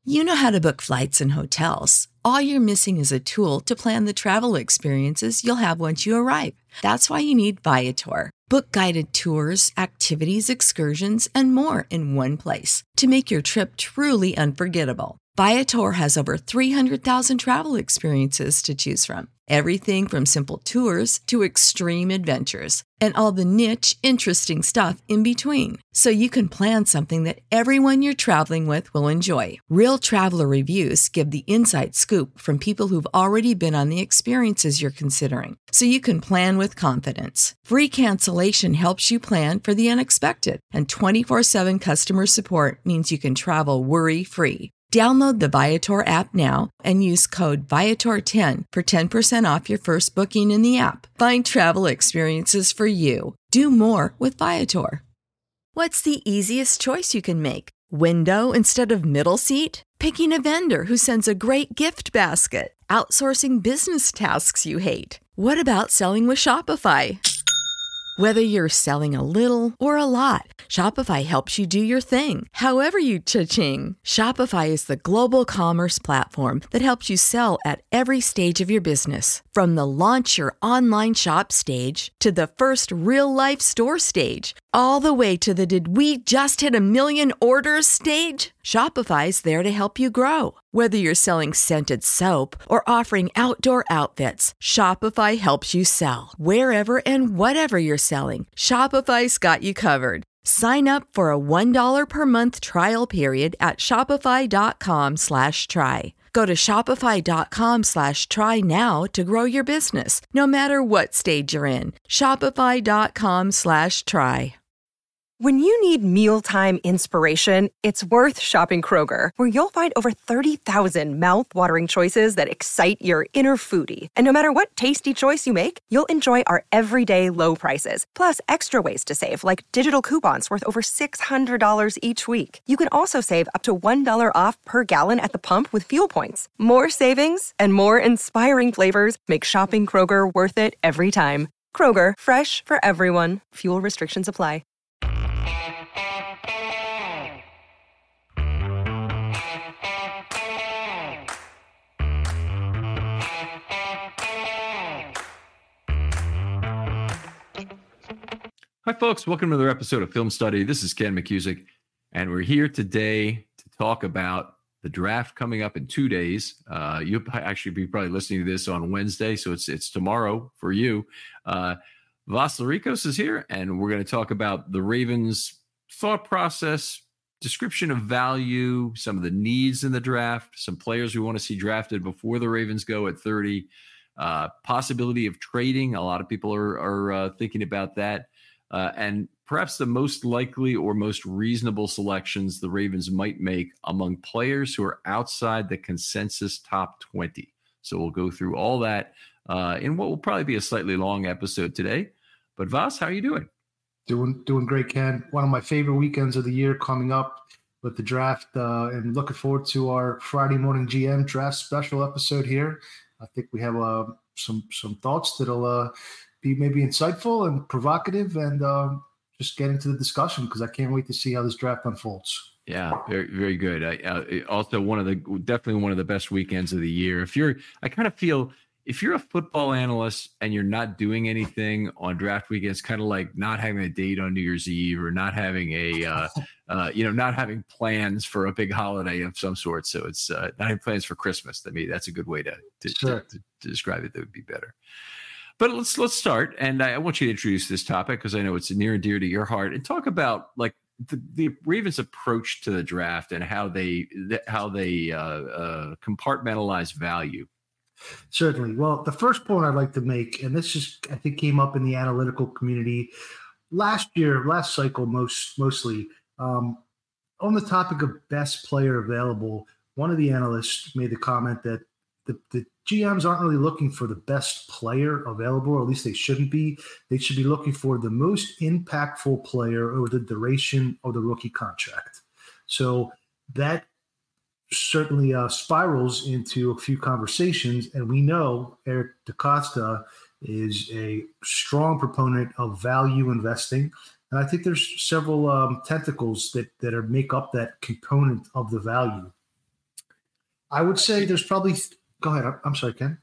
You know how to book flights and hotels. All you're missing is a tool to plan the travel experiences you'll have once you arrive. That's why you need Viator. Book guided tours, activities, excursions, and more in one place to make your trip truly unforgettable. Viator has over 300,000 travel experiences to choose from. Everything from simple tours to extreme adventures and all the niche, interesting stuff in between. So you can plan something that everyone you're traveling with will enjoy. Real traveler reviews give the inside scoop from people who've already been on the experiences you're considering. So you can plan with confidence. Free cancellation helps you plan for the unexpected. And 24/7 customer support means you can travel worry-free. Download the Viator app now and use code Viator10 for 10% off your first booking in the app. Find travel experiences for you. Do more with Viator. What's the easiest choice you can make? Window instead of middle seat? Picking a vendor who sends a great gift basket? Outsourcing business tasks you hate? What about selling with Shopify? Whether you're selling a little or a lot, Shopify helps you do your thing, however you cha-ching. Shopify is the global commerce platform that helps you sell at every stage of your business. From the launch your online shop stage to the first real-life store stage, all the way to the did we just hit a million orders stage? Shopify's there to help you grow. Whether you're selling scented soap or offering outdoor outfits, Shopify helps you sell. Wherever and whatever you're selling, Shopify's got you covered. Sign up for a $1 per month trial period at shopify.com/try. Go to shopify.com/try now to grow your business, no matter what stage you're in. Shopify.com/try. When you need mealtime inspiration, it's worth shopping Kroger, where you'll find over 30,000 mouth-watering choices that excite your inner foodie. And no matter what tasty choice you make, you'll enjoy our everyday low prices, plus extra ways to save, like digital coupons worth over $600 each week. You can also save up to $1 off per gallon at the pump with fuel points. More savings and more inspiring flavors make shopping Kroger worth it every time. Kroger, fresh for everyone. Fuel restrictions apply. Hi, folks. Welcome to another episode of Film Study. This is Ken McCusick, and we're here today to talk about the draft coming up in 2 days. You'll actually be probably listening to this on Wednesday, so it's tomorrow for you. Vas Larikos is here, and we're going to talk about the Ravens' thought process, description of value, some of the needs in the draft, some players we want to see drafted before the Ravens go at 30, possibility of trading. A lot of people are thinking about that. And perhaps the most likely or most reasonable selections the Ravens might make among players who are outside the consensus top 20. So we'll go through all that in what will probably be a slightly long episode today. But Vas, how are you doing? Doing great, Ken. One of my favorite weekends of the year coming up with the draft, and looking forward to our Friday morning GM draft special episode here. I think we have some thoughts that'll be maybe insightful and provocative, and just get into the discussion because I can't wait to see how this draft unfolds. Yeah, very, very good. Also definitely one of the best weekends of the year. I kind of feel if you're a football analyst and you're not doing anything on draft weekend, it's kind of like not having a date on New Year's Eve or not having not having plans for a big holiday of some sort. So it's not having plans for Christmas. To me, that's a good way to describe it. That would be better. But let's start, and I want you to introduce this topic because I know it's near and dear to your heart, and talk about like the Ravens' approach to the draft and how they compartmentalize value. Certainly. Well, the first point I'd like to make, and this just I think came up in the analytical community last cycle mostly, on the topic of best player available. One of the analysts made the comment that the GMs aren't really looking for the best player available, or at least they shouldn't be. They should be looking for the most impactful player over the duration of the rookie contract. So that certainly spirals into a few conversations, and we know Eric DeCosta is a strong proponent of value investing, and I think there's several tentacles that make up that component of the value. I would say there's probably. Go ahead. I'm sorry, Ken.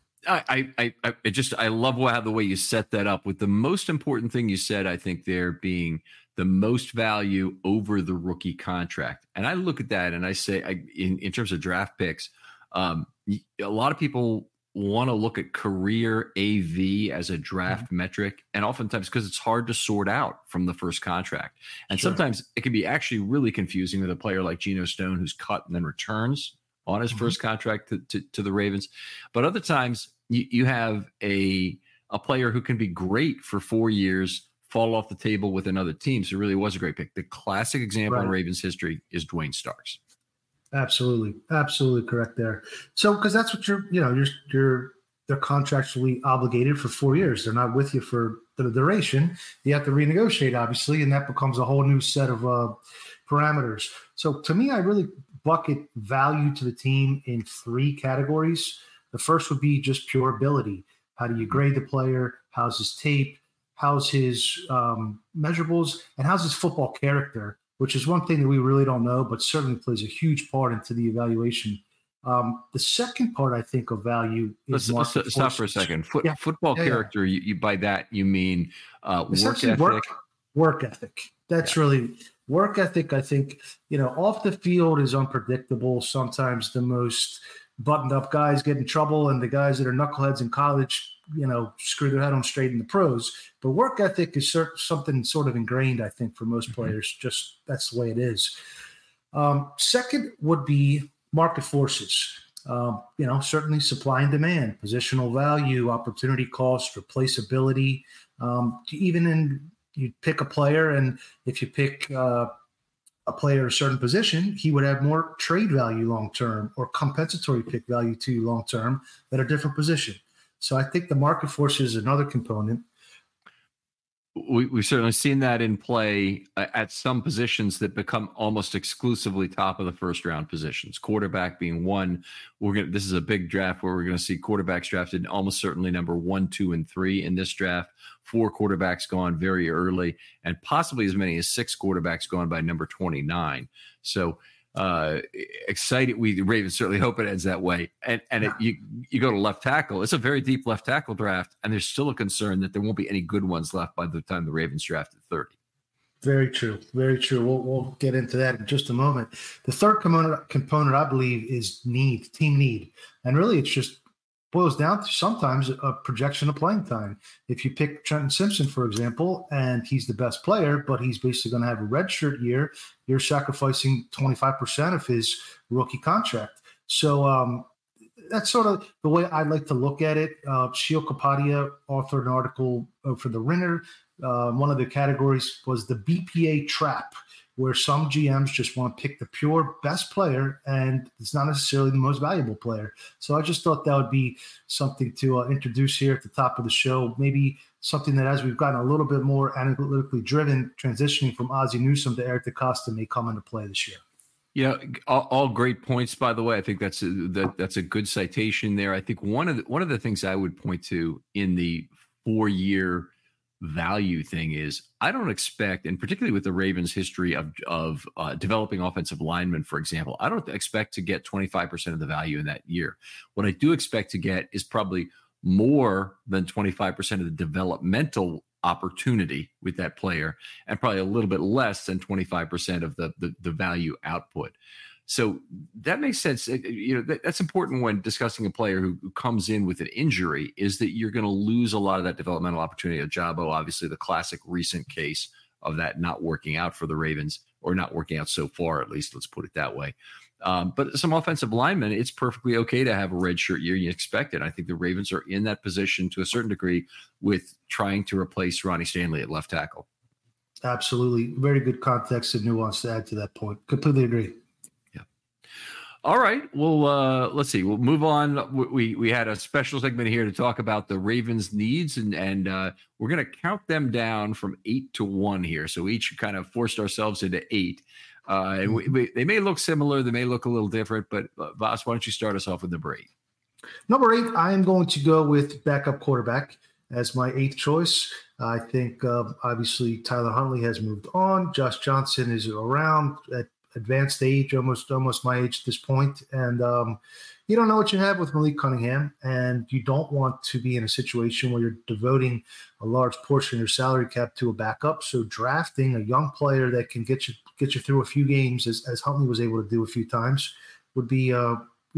I love how the way you set that up with the most important thing you said, I think there being the most value over the rookie contract. And I look at that and I say, in terms of draft picks, a lot of people want to look at career AV as a draft metric. And oftentimes because it's hard to sort out from the first contract. And sometimes it can be actually really confusing with a player like Geno Stone, who's cut and then returns on his first contract to the Ravens. But other times you have a player who can be great for 4 years, fall off the table with another team. So it really was a great pick. The classic example in Ravens history is Dwayne Starks. Absolutely. Absolutely correct there. So, because that's what they're contractually obligated for 4 years. They're not with you for the duration. You have to renegotiate, obviously, and that becomes a whole new set of parameters. So to me, I really bucket value to the team in 3 categories. The first would be just pure ability. How do you grade the player? How's his tape? How's his measurables? And how's his football character, which is one thing that we really don't know, but certainly plays a huge part into the evaluation. The second part, I think, of value is let's stop for a second. Football character, you by that you mean work ethic? Work ethic. That's really work ethic. I think, off the field is unpredictable. Sometimes the most buttoned up guys get in trouble, and the guys that are knuckleheads in college, screw their head on straight in the pros. But work ethic is something sort of ingrained, I think, for most players. Just that's the way it is. Second would be market forces. Certainly supply and demand, positional value, opportunity cost, replaceability. You pick a player, and if you pick a player at a certain position, he would have more trade value long-term or compensatory pick value to you long-term at a different position. So I think the market force is another component. We've certainly seen that in play at some positions that become almost exclusively top of the first round positions. Quarterback being one. This is a big draft where we're going to see quarterbacks drafted almost certainly number 1, 2, and 3 in this draft. 4 quarterbacks gone very early, and possibly as many as 6 quarterbacks gone by number 29. So excited. The Ravens certainly hope it ends that way. You go to left tackle. It's a very deep left tackle draft, and there's still a concern that there won't be any good ones left by the time the Ravens draft at 30. Very true. Very true. We'll get into that in just a moment. The third component, I believe, is team need. And really, it's just boils down to sometimes a projection of playing time. If you pick Trenton Simpson, for example, and he's the best player, but he's basically going to have a redshirt year, you're sacrificing 25% of his rookie contract. So that's sort of the way I like to look at it. Sheil Kapadia authored an article for The Ringer. One of the categories was the BPA trap, where some GMs just want to pick the pure best player, and it's not necessarily the most valuable player. So I just thought that would be something to introduce here at the top of the show. Maybe something that, as we've gotten a little bit more analytically driven, transitioning from Ozzie Newsome to Eric DeCosta may come into play this year. Yeah, all great points, by the way. I think that's a good citation there. I think one of the things I would point to in the 4-year value thing is I don't expect, and particularly with the Ravens' history of developing offensive linemen, for example, I don't expect to get 25% of the value in that year. What I do expect to get is probably more than 25% of the developmental opportunity with that player, and probably a little bit less than 25% of the value output. So that makes sense. That's important when discussing a player who comes in with an injury, is that you're going to lose a lot of that developmental opportunity. Ojabo, obviously the classic recent case of that not working out for the Ravens, or not working out so far, at least, let's put it that way. But some offensive linemen, it's perfectly okay to have a redshirt year. You expect it. I think the Ravens are in that position to a certain degree with trying to replace Ronnie Stanley at left tackle. Absolutely. Very good context and nuance to add to that point. Completely agree. All right. Well, let's see. We'll move on. We had a special segment here to talk about the Ravens' needs, and we're going to count them down from 8 to 1 here. So each kind of forced ourselves into 8. And they may look similar. They may look a little different. But, Voss, why don't you start us off with number 8? Number 8, I am going to go with backup quarterback as my 8th choice. I think, obviously, Tyler Huntley has moved on. Josh Johnson is around at advanced age, almost my age at this point, and you don't know what you have with Malik Cunningham, and you don't want to be in a situation where you're devoting a large portion of your salary cap to a backup. So drafting a young player that can get you through a few games, as Huntley was able to do a few times, would be a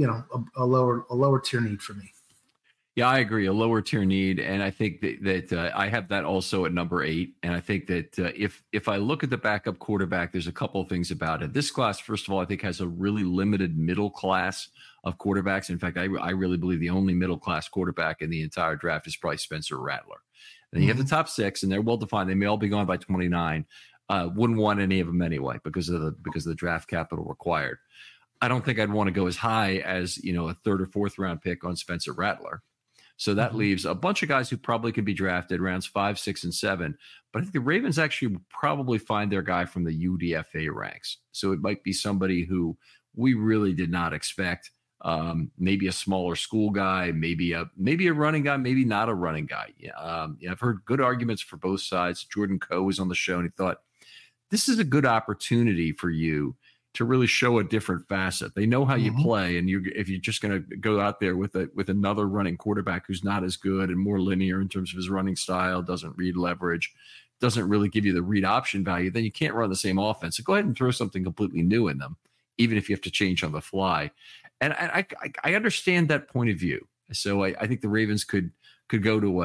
lower tier need for me. Yeah, I agree. A lower tier need, and I think that I have that also at number 8. And I think that if I look at the backup quarterback, there's a couple of things about it. This class, first of all, I think has a really limited middle class of quarterbacks. In fact, I really believe the only middle class quarterback in the entire draft is probably Spencer Rattler. And you have the top 6, and they're well defined. They may all be gone by 29. Wouldn't want any of them anyway because of the draft capital required. I don't think I'd want to go as high as a 3rd or 4th round pick on Spencer Rattler. So that leaves a bunch of guys who probably could be drafted rounds 5, 6, and 7. But I think the Ravens actually would probably find their guy from the UDFA ranks. So it might be somebody who we really did not expect. Maybe a smaller school guy, maybe a running guy, maybe not a running guy. I've heard good arguments for both sides. Jordan Coe was on the show, and he thought this is a good opportunity for you to really show a different facet. They know how you play, and if you're just going to go out there with another running quarterback who's not as good and more linear in terms of his running style, doesn't read leverage, doesn't really give you the read option value, then you can't run the same offense. So go ahead and throw something completely new in them, even if you have to change on the fly. And I understand that point of view. So I think the Ravens could go to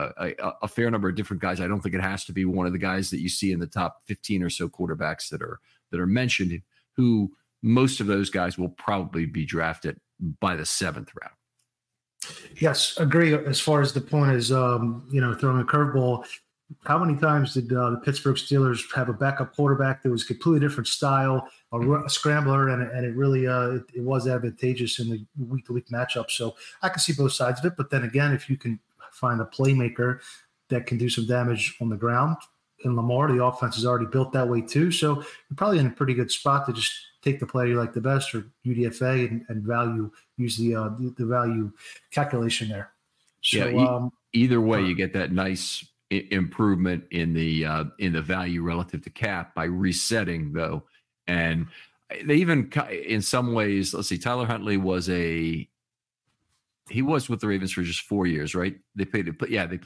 a fair number of different guys. I don't think it has to be one of the guys that you see in the top 15 or so quarterbacks that are mentioned, who most of those guys will probably be drafted by the 7th round. Yes, agree. As far as the point is, throwing a curveball, how many times did the Pittsburgh Steelers have a backup quarterback that was completely different style, a scrambler, and it really it was advantageous in the week-to-week matchup. So I can see both sides of it. But then again, if you can find a playmaker that can do some damage on the ground, in Lamar, the offense is already built that way too. So you're probably in a pretty good spot to just take the player you like the best, or UDFA, and use the value calculation there. So, either way, you get that nice improvement in the value relative to cap by resetting, though. And they even, in some ways, let's see, Tyler Huntley was with the Ravens for just 4 years, right? They played him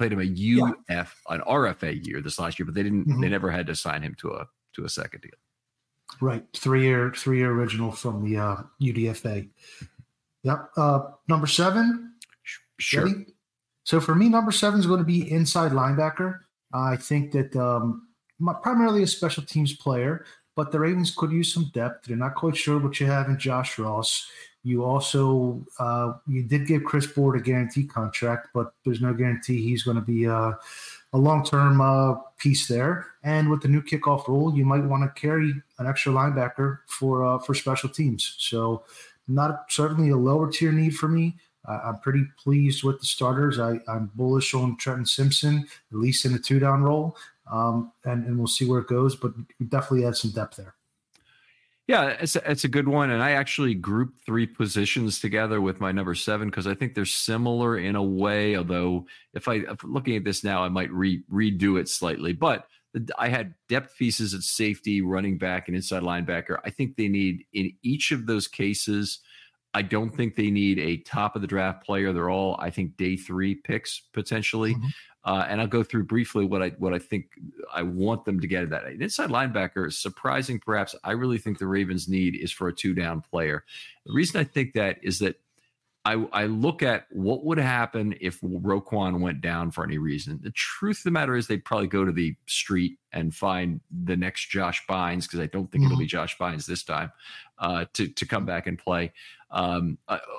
an RFA year this last year, but they didn't. They never had to sign him to a second deal. Right, 3-year original from the UDFA. Yep. Number 7. Sure. Ready? So for me, number 7 is going to be inside linebacker. I think that primarily a special teams player, but the Ravens could use some depth. They're not quite sure what you have in Josh Ross. You also you did give Chris Board a guaranteed contract, but there's no guarantee he's going to be a long-term piece there. And with the new kickoff rule, you might want to carry an extra linebacker for special teams. So not certainly a lower tier need for me. I'm pretty pleased with the starters. I'm bullish on Trenton Simpson, at least in the 2-down role, and we'll see where it goes. But we definitely add some depth there. Yeah, it's a good one. And I actually grouped 3 positions together with my number 7 because I think they're similar in a way, although if looking at this now, I might redo it slightly. But I had depth pieces at safety, running back, and inside linebacker. I think they need, in each of those cases, I don't think they need a top of the draft player. They're all, I think, day 3 picks potentially. And I'll go through briefly what I think I want them to get at that. An inside linebacker is surprising, perhaps. I really think the Ravens need is for a 2-down player. The reason I think that is that I look at what would happen if Roquan went down for any reason. The truth of the matter is they'd probably go to the street and find the next Josh Bynes, because I don't think it'll be Josh Bynes this time, to come back and play, come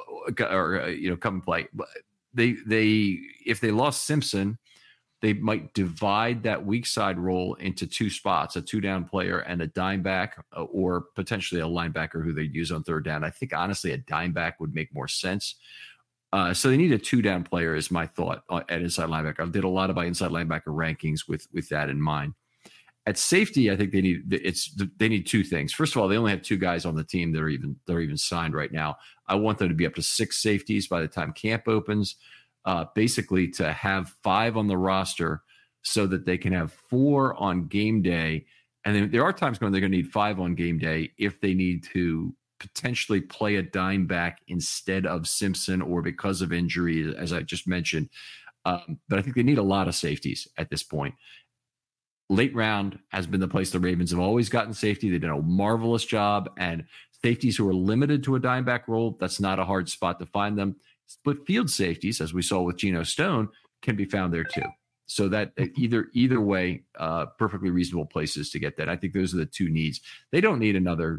and play. If they lost Simpson, they might divide that weak side role into 2 spots, a 2-down player and a dime back, or potentially a linebacker who they'd use on 3rd down. I think, honestly, a dime back would make more sense. So they need a 2-down player is my thought at inside linebacker. I did a lot of my inside linebacker rankings with that in mind. At safety, I think they need 2 things. First of all, they only have 2 guys on the team that are even signed right now. I want them to be up to 6 safeties by the time camp opens. Basically to have 5 on the roster so that they can have 4 on game day And then there are times when they're going to need 5 on game day if they need to potentially play a dime back instead of Simpson or because of injury, as I just mentioned. But I think they need a lot of safeties at this point. Late round has been the place the Ravens have always gotten safety. They've done a marvelous job. And safeties who are limited to a dime back role, that's not a hard spot to find them. Split field safeties, as we saw with Geno Stone, can be found there too. So that either way, perfectly reasonable places to get that. I think those are the two needs. They don't need another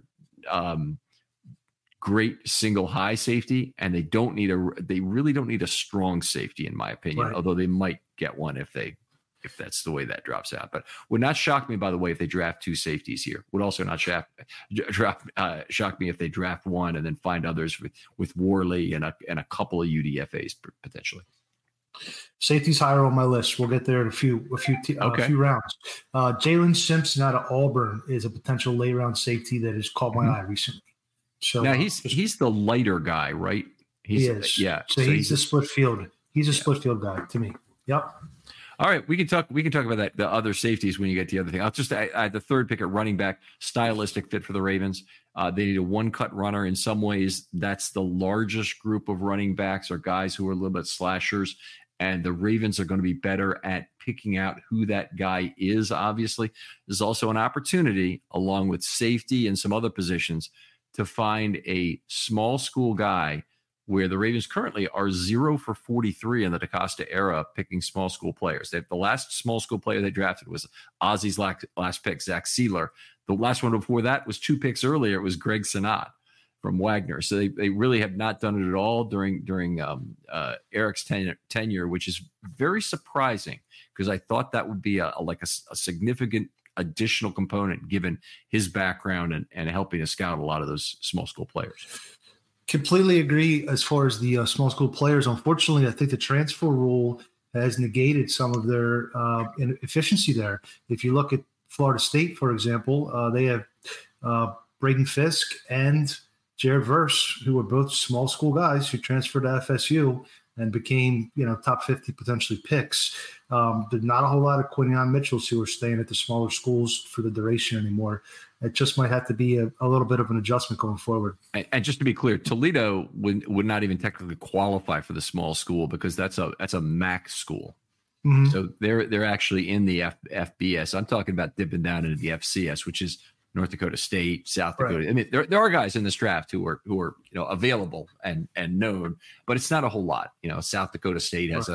great single high safety, and they really don't need a strong safety, in my opinion. Right. Although they might get one if that's the way that drops out. But would not shock me, by the way, if they draft 2 safeties here. Would also not shock me if they draft one and then find others with Worley and a couple of UDFAs potentially. Safety's higher on my list. We'll get there in a few rounds. Jalen Simpson out of Auburn is a potential late round safety that has caught my eye recently. So now he's the lighter guy, right? He is. Yeah. So he's a split field. He's a split field guy to me. Yep. All right, we can talk about that, the other safeties when you get to the other thing. I'll just add the third pick at running back, stylistic fit for the Ravens. They need a one-cut runner. In some ways, that's the largest group of running backs or guys who are a little bit slashers, and the Ravens are going to be better at picking out who that guy is, obviously. There's also an opportunity, along with safety and some other positions, to find a small school guy where the Ravens currently are 0 for 43 in the DeCosta era picking small school players. The last small school player they drafted was Ozzy's last pick, Zach Sealer. The last one before that was 2 picks earlier. It was Greg Senat from Wagner. So they really have not done it at all during Eric's tenure, which is very surprising because I thought that would be a significant additional component given his background and helping to scout a lot of those small school players. Completely agree as far as the small school players. Unfortunately, I think the transfer rule has negated some of their efficiency there. If you look at Florida State, for example, they have Braden Fisk and Jared Verse, who were both small school guys who transferred to FSU and became, top 50 potentially picks. There's not a whole lot of Quinion Mitchells who are staying at the smaller schools for the duration anymore. It just might have to be a little bit of an adjustment going forward. And just to be clear, Toledo would not even technically qualify for the small school because that's a MAC school. Mm-hmm. So they're actually in the FBS. I'm talking about dipping down into the FCS, which is North Dakota State, South Dakota. Right. I mean, there are guys in this draft who are available and known, but it's not a whole lot. South Dakota State has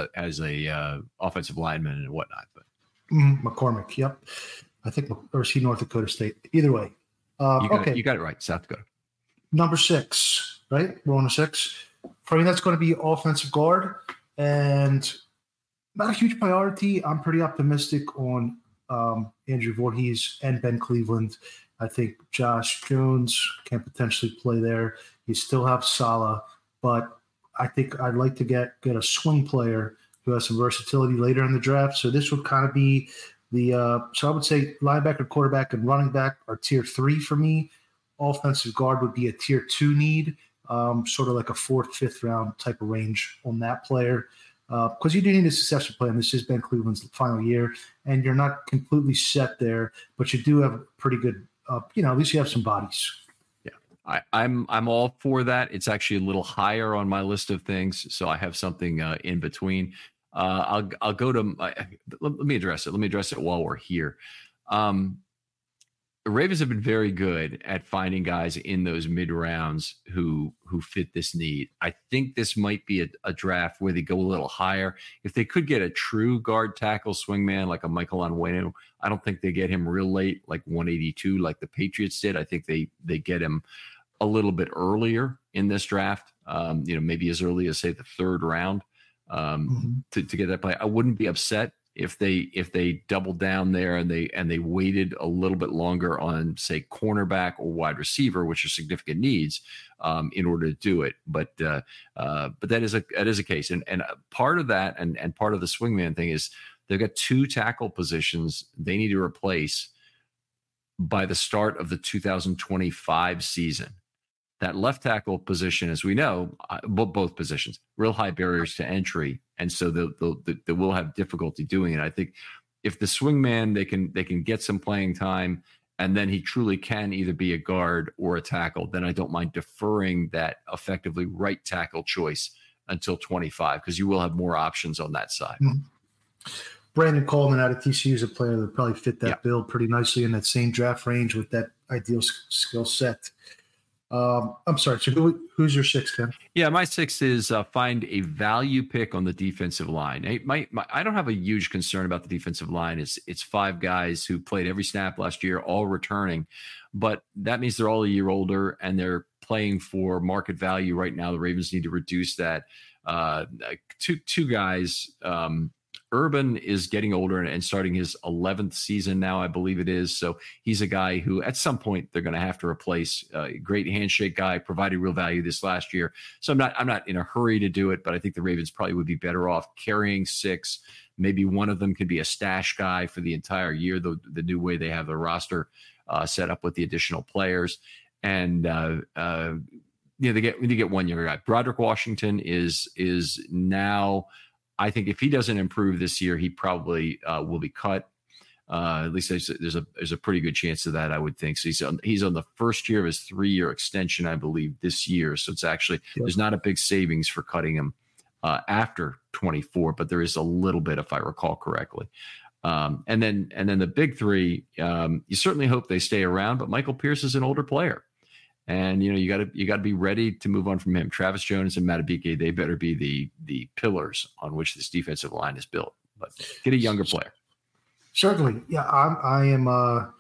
a offensive lineman and whatnot. But McCormick, yep. I think, or is he North Dakota State? Either way. You got it right, South Dakota. Number 6, right? We're on a 6. For me, that's going to be offensive guard, and not a huge priority. I'm pretty optimistic on Andrew Voorhees and Ben Cleveland. I think Josh Jones can potentially play there. You still have Saleh, but I think I'd like to get a swing player who has some versatility later in the draft. So this would kind of be so I would say linebacker, quarterback, and running back are tier 3 for me. Offensive guard would be a tier 2 need, sort of like a 4th, 5th round type of range on that player. Because you do need a succession plan. This is Ben Cleveland's final year, and you're not completely set there, but you do have pretty good, at least you have some bodies. Yeah, I'm all for that. It's actually a little higher on my list of things, so I have something in between. I'll go to let me address it. Let me address it while we're here. The Ravens have been very good at finding guys in those mid rounds who fit this need. I think this might be a draft where they go a little higher. If they could get a true guard tackle swingman like a Michael Onwenu, I don't think they get him real late, like 182, like the Patriots did. I think they get him a little bit earlier in this draft. Maybe as early as say the 3rd round to get that play. I wouldn't be upset if they doubled down there and they waited a little bit longer on say cornerback or wide receiver, which are significant needs in order to do it. But that is a case, and part of that and part of the swingman thing is they've got 2 tackle positions they need to replace by the start of the 2025 season. That left tackle position, as we know, both positions, real high barriers to entry, and so they will have difficulty doing it. I think if the swingman they can get some playing time and then he truly can either be a guard or a tackle, then I don't mind deferring that effectively right tackle choice until 25, because you will have more options on that side. Brandon Coleman out of TCU is a player that probably fit that bill pretty nicely in that same draft range with that ideal skill set. I'm sorry. So who's your 6, Ken? Yeah, my 6 is find a value pick on the defensive line. I don't have a huge concern about the defensive line. It's 5 guys who played every snap last year, all returning, but that means they're all a year older and they're playing for market value right now. The Ravens need to reduce that. Two guys. Urban is getting older and starting his 11th season now, I believe it is. So he's a guy who at some point they're going to have to replace. Great handshake guy, provided real value this last year. So I'm not in a hurry to do it, but I think the Ravens probably would be better off carrying 6. Maybe one of them could be a stash guy for the entire year, the new way they have the roster set up with the additional players. And they get one younger guy. Broderick Washington is now, I think if he doesn't improve this year, he probably will be cut. At least there's a pretty good chance of that, I would think. So he's on the first year of his 3-year extension, I believe, this year. So it's actually there's not a big savings for cutting him after 24, but there is a little bit, if I recall correctly. And then the big 3, you certainly hope they stay around, but Michael Pierce is an older player. And, you got to be ready to move on from him. Travis Jones and Madubuike, they better be the pillars on which this defensive line is built. But get a younger player. Certainly. Yeah, I am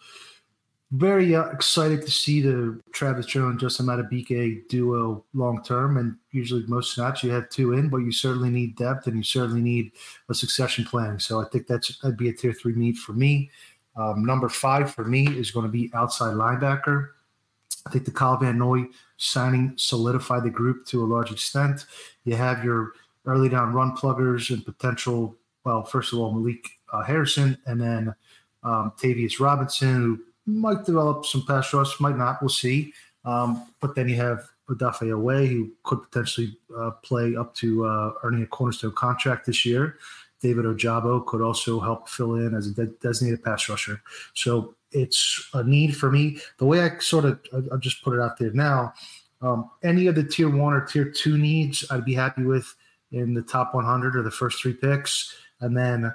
very excited to see the Travis Jones, Justin Madubuike duo long-term. And usually most snaps you have 2 in, but you certainly need depth and you certainly need a succession plan. So I think that'd be a tier 3 need for me. Number 5 for me is going to be outside linebacker. I think the Kyle Van Noy signing solidified the group to a large extent. You have your early down run pluggers and potential, well, first of all, Malik Harrison, and then Tavius Robinson, who might develop some pass rush, might not, we'll see. But then you have Odafe Oweh, who could potentially play up to earning a cornerstone contract this year. David Ojabo could also help fill in as a designated pass rusher. So it's a need for me. The way I'll just put it out there now, any of the tier 1 or tier 2 needs, I'd be happy with in the top 100 or the first 3 picks. And then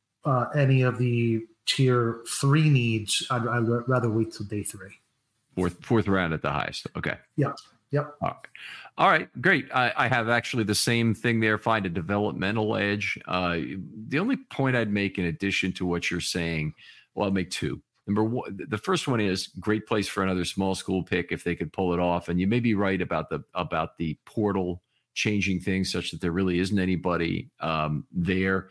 any of the tier 3 needs, I'd rather wait till day 3. Fourth round at the highest. Okay. Yep. All right, great. I have actually the same thing there. Find a developmental edge. The only point I'd make in addition to what you're saying, well, I'll make 2. Number 1, the first one is great place for another small school pick if they could pull it off. And you may be right about the portal changing things such that there really isn't anybody there.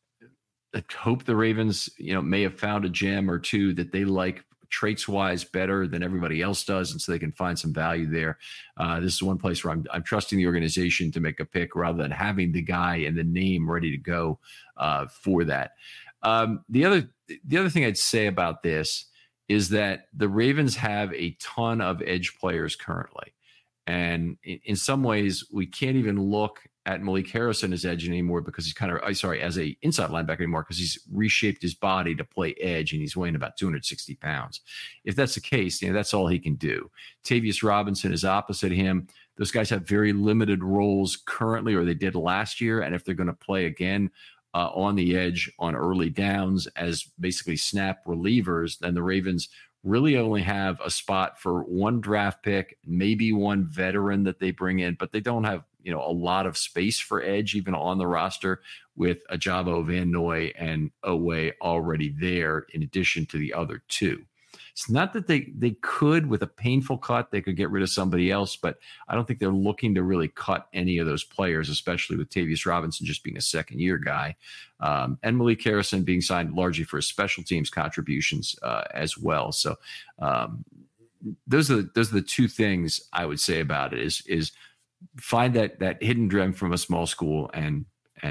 I hope the Ravens, may have found a gem or 2 that they like traits wise better than everybody else does. And so they can find some value there. This is one place where I'm trusting the organization to make a pick rather than having the guy and the name ready to go for that. The other thing I'd say about this is that the Ravens have a ton of edge players currently. And in some ways, we can't even look at Malik Harrison as edge anymore because he's as a inside linebacker anymore because he's reshaped his body to play edge and he's weighing about 260 pounds. If that's the case, that's all he can do. Tavius Robinson is opposite him. Those guys have very limited roles currently, or they did last year. And if they're going to play again on the edge on early downs as basically snap relievers, then the Ravens really only have a spot for 1 draft pick, maybe 1 veteran that they bring in, but they don't have, a lot of space for edge even on the roster with Ojabo, Van Noy, and Oweh already there in addition to the other 2. It's not that they could, with a painful cut, they could get rid of somebody else, but I don't think they're looking to really cut any of those players, especially with Tavius Robinson just being a second-year guy, and Malik Harrison being signed largely for his special teams contributions as well. So those are the 2 things I would say about it is find that hidden gem from a small school and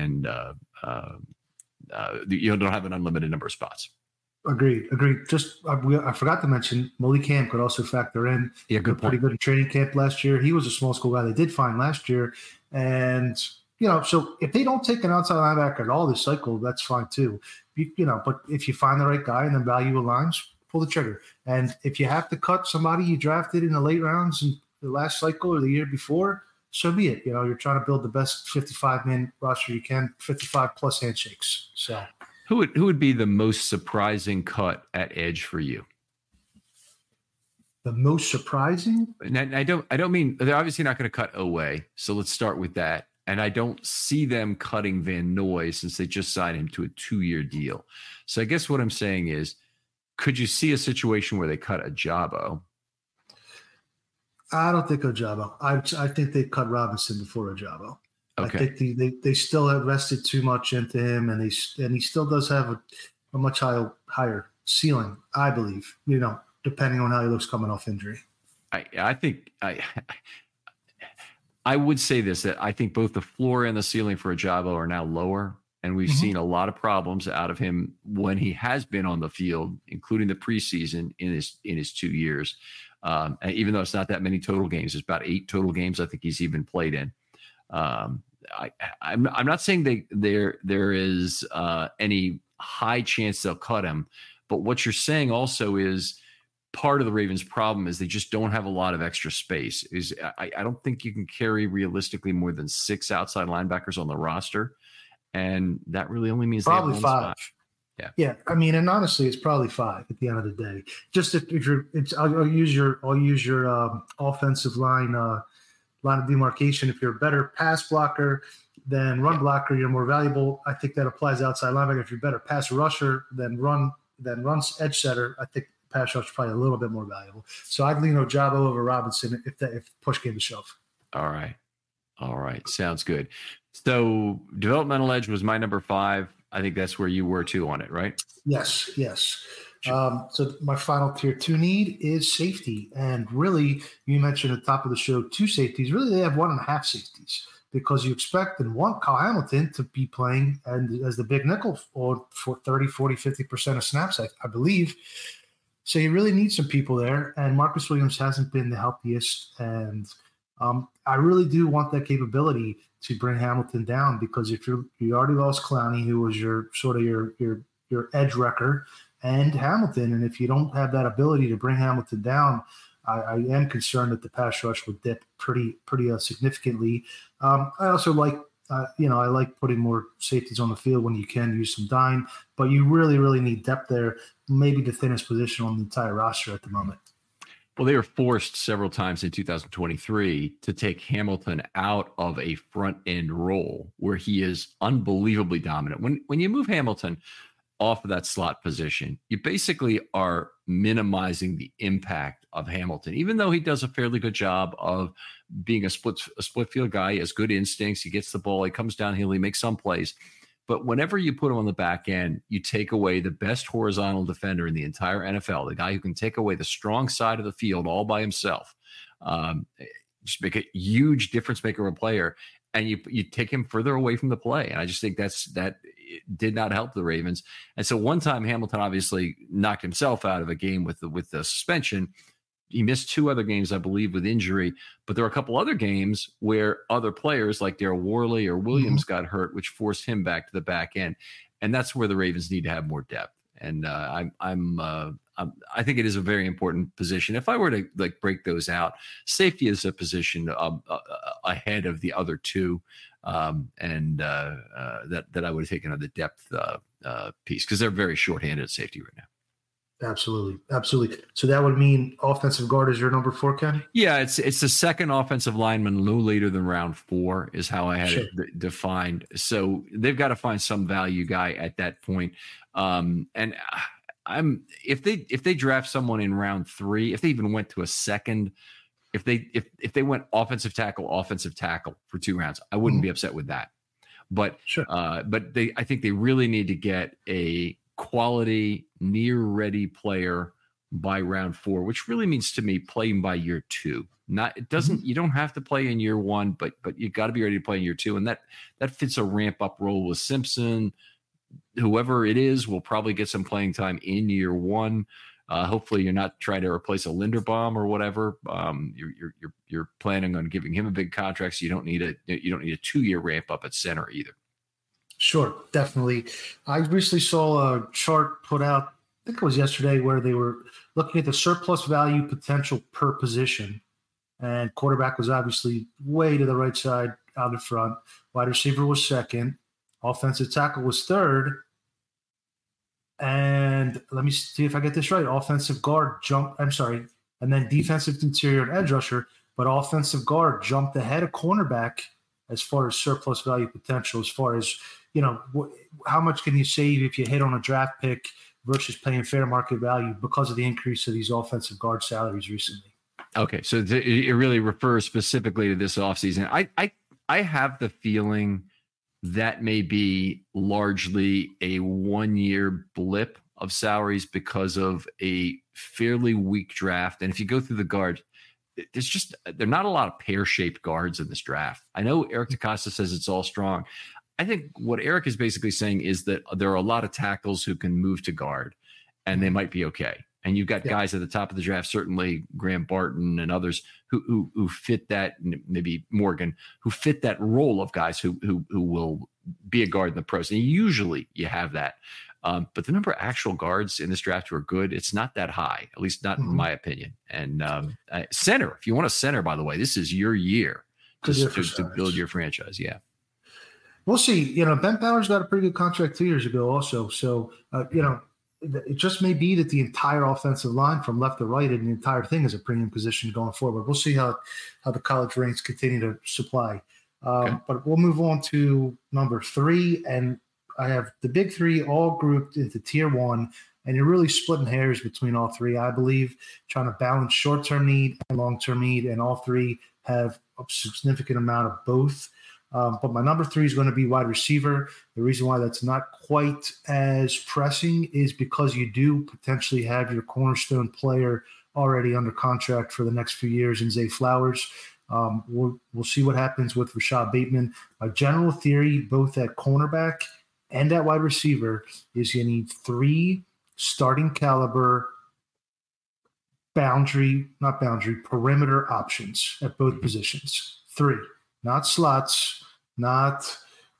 you don't have an unlimited number of spots. Agreed. Just I forgot to mention Malik Camp could also factor in. Yeah, good point. Pretty good at training camp last year. He was a small school guy they did find last year, and so if they don't take an outside linebacker at all this cycle, that's fine too. But if you find the right guy and the value aligns, pull the trigger. And if you have to cut somebody you drafted in the late rounds in the last cycle or the year before, so be it. You're trying to build the best 55-man roster you can, 55 plus handshakes. So who would be the most surprising cut at edge for you? The most surprising? And I don't mean, they're obviously not going to cut Oweh. So let's start with that. And I don't see them cutting Van Noy since they just signed him to a 2-year deal. So I guess what I'm saying is, could you see a situation where they cut Ojabo? I don't think Ojabo. I think they cut Robinson before Ojabo. Okay. I think they still have invested too much into him, and he still does have a much higher ceiling, I believe. Depending on how he looks coming off injury. I think I would say this, that I think both the floor and the ceiling for Ojabo are now lower, and we've seen a lot of problems out of him when he has been on the field, including the preseason in his 2 years. And even though it's not that many total games, it's about 8 total games I think he's even played in. I'm not saying there is any high chance they'll cut him, but what you're saying also is part of the Ravens' problem is they just don't have a lot of extra space. I don't think you can carry realistically more than 6 outside linebackers on the roster, and that really only means probably they have 5. Spot. Yeah. I mean, and honestly, it's probably 5 at the end of the day. Just if you're, I'll use your offensive line of demarcation. If you're a better pass blocker than run blocker, you're more valuable. I think that applies outside linebacker. If you're a better pass rusher than run edge setter, I think pass rush is probably a little bit more valuable. So I'd lean Ojabo over Robinson if push came to shove. All right. Sounds good. So developmental edge was my number 5. I think that's where you were too on it, right? Yes. So my final tier 2 need is safety. And really, you mentioned at the top of the show 2 safeties. Really, they have 1.5 safeties because you expect and want Kyle Hamilton to be playing and as the big nickel for 30, 40, 50% of snaps, I believe. So you really need some people there. And Marcus Williams hasn't been the healthiest. And I really do want that capability to bring Hamilton down, because if you already lost Clowney, who was your edge wrecker, and Hamilton, and if you don't have that ability to bring Hamilton down, I am concerned that the pass rush would dip pretty significantly. I also like I like putting more safeties on the field when you can use some dime, but you really need depth there. Maybe the thinnest position on the entire roster at the moment. Well, they were forced several times in 2023 to take Hamilton out of a front end role where he is unbelievably dominant. When you move Hamilton off of that slot position, you basically are minimizing the impact of Hamilton, even though he does a fairly good job of being a split field guy. He has good instincts. He gets the ball. He comes downhill. He makes some plays. But whenever you put him on the back end, you take away the best horizontal defender in the entire NFL, the guy who can take away the strong side of the field all by himself, just make a huge difference maker of a player, and you take him further away from the play. And I just think that did not help the Ravens. And so one time Hamilton obviously knocked himself out of a game with the suspension. He missed 2 other games, I believe, with injury, but there were a couple other games where other players like Darryl Worley or Williams got hurt, which forced him back to the back end. And that's where the Ravens need to have more depth. And I think it is a very important position. If I were to break those out, safety is a position ahead of the other 2, and that I would have taken on the depth piece, because they're very shorthanded at safety right now. Absolutely. So that would mean offensive guard is your number 4, Ken? Yeah, it's the second offensive lineman, no later than round 4 is how I had it defined. So they've got to find some value guy at that point. And if they draft someone in round 3, if they even went to a second, if they went offensive tackle for 2 rounds, I wouldn't be upset with that. But I think they really need to get a quality near ready player by round 4, which really means to me playing by year 2. You don't have to play in year 1, but you got to be ready to play in year 2. And that fits a ramp up role with Simpson. Whoever it is will probably get some playing time in year 1. Hopefully you're not trying to replace a Linderbaum or whatever. You're planning on giving him a big contract, so you don't need a 2-year ramp up at center either. Sure, definitely. I recently saw a chart put out think it was yesterday, where they were looking at the surplus value potential per position. And quarterback was obviously way to the right side out in front. Wide receiver was second. Offensive tackle was third. And let me see if I get this right. Offensive guard jumped. I'm sorry. And then defensive interior and edge rusher. But offensive guard jumped ahead of cornerback as far as surplus value potential, as far as, how much can you save if you hit on a draft pick versus paying fair market value because of the increase of these offensive guard salaries recently. Okay, so it really refers specifically to this offseason. I have the feeling that may be largely a 1-year blip of salaries because of a fairly weak draft. And if you go through the guard, there are not a lot of pear-shaped guards in this draft. I know Eric DeCosta says it's all strong. I think what Eric is basically saying is that there are a lot of tackles who can move to guard, and they might be okay. And you've got guys at the top of the draft, certainly Graham Barton and others who fit that, maybe Morgan, who fit that role of guys who will be a guard in the pros. And usually you have that. But the number of actual guards in this draft who are good, it's not that high, at least not in my opinion. And center, if you want a center, by the way, this is your year to build your franchise. Yeah. We'll see. Ben Bowers got a pretty good contract 2 years ago also. So, it just may be that the entire offensive line from left to right and the entire thing is a premium position going forward. We'll see how the college ranks continue to supply. But we'll move on to number 3. And I have the big 3 all grouped into tier 1. And you're really splitting hairs between all 3, I believe, trying to balance short-term need and long-term need. And all 3 have a significant amount of both. But my number 3 is going to be wide receiver. The reason why that's not quite as pressing is because you do potentially have your cornerstone player already under contract for the next few years in Zay Flowers. We'll see what happens with Rashad Bateman. My general theory, both at cornerback and at wide receiver, is you need 3 starting caliber perimeter options at both positions. 3. Not slots, not,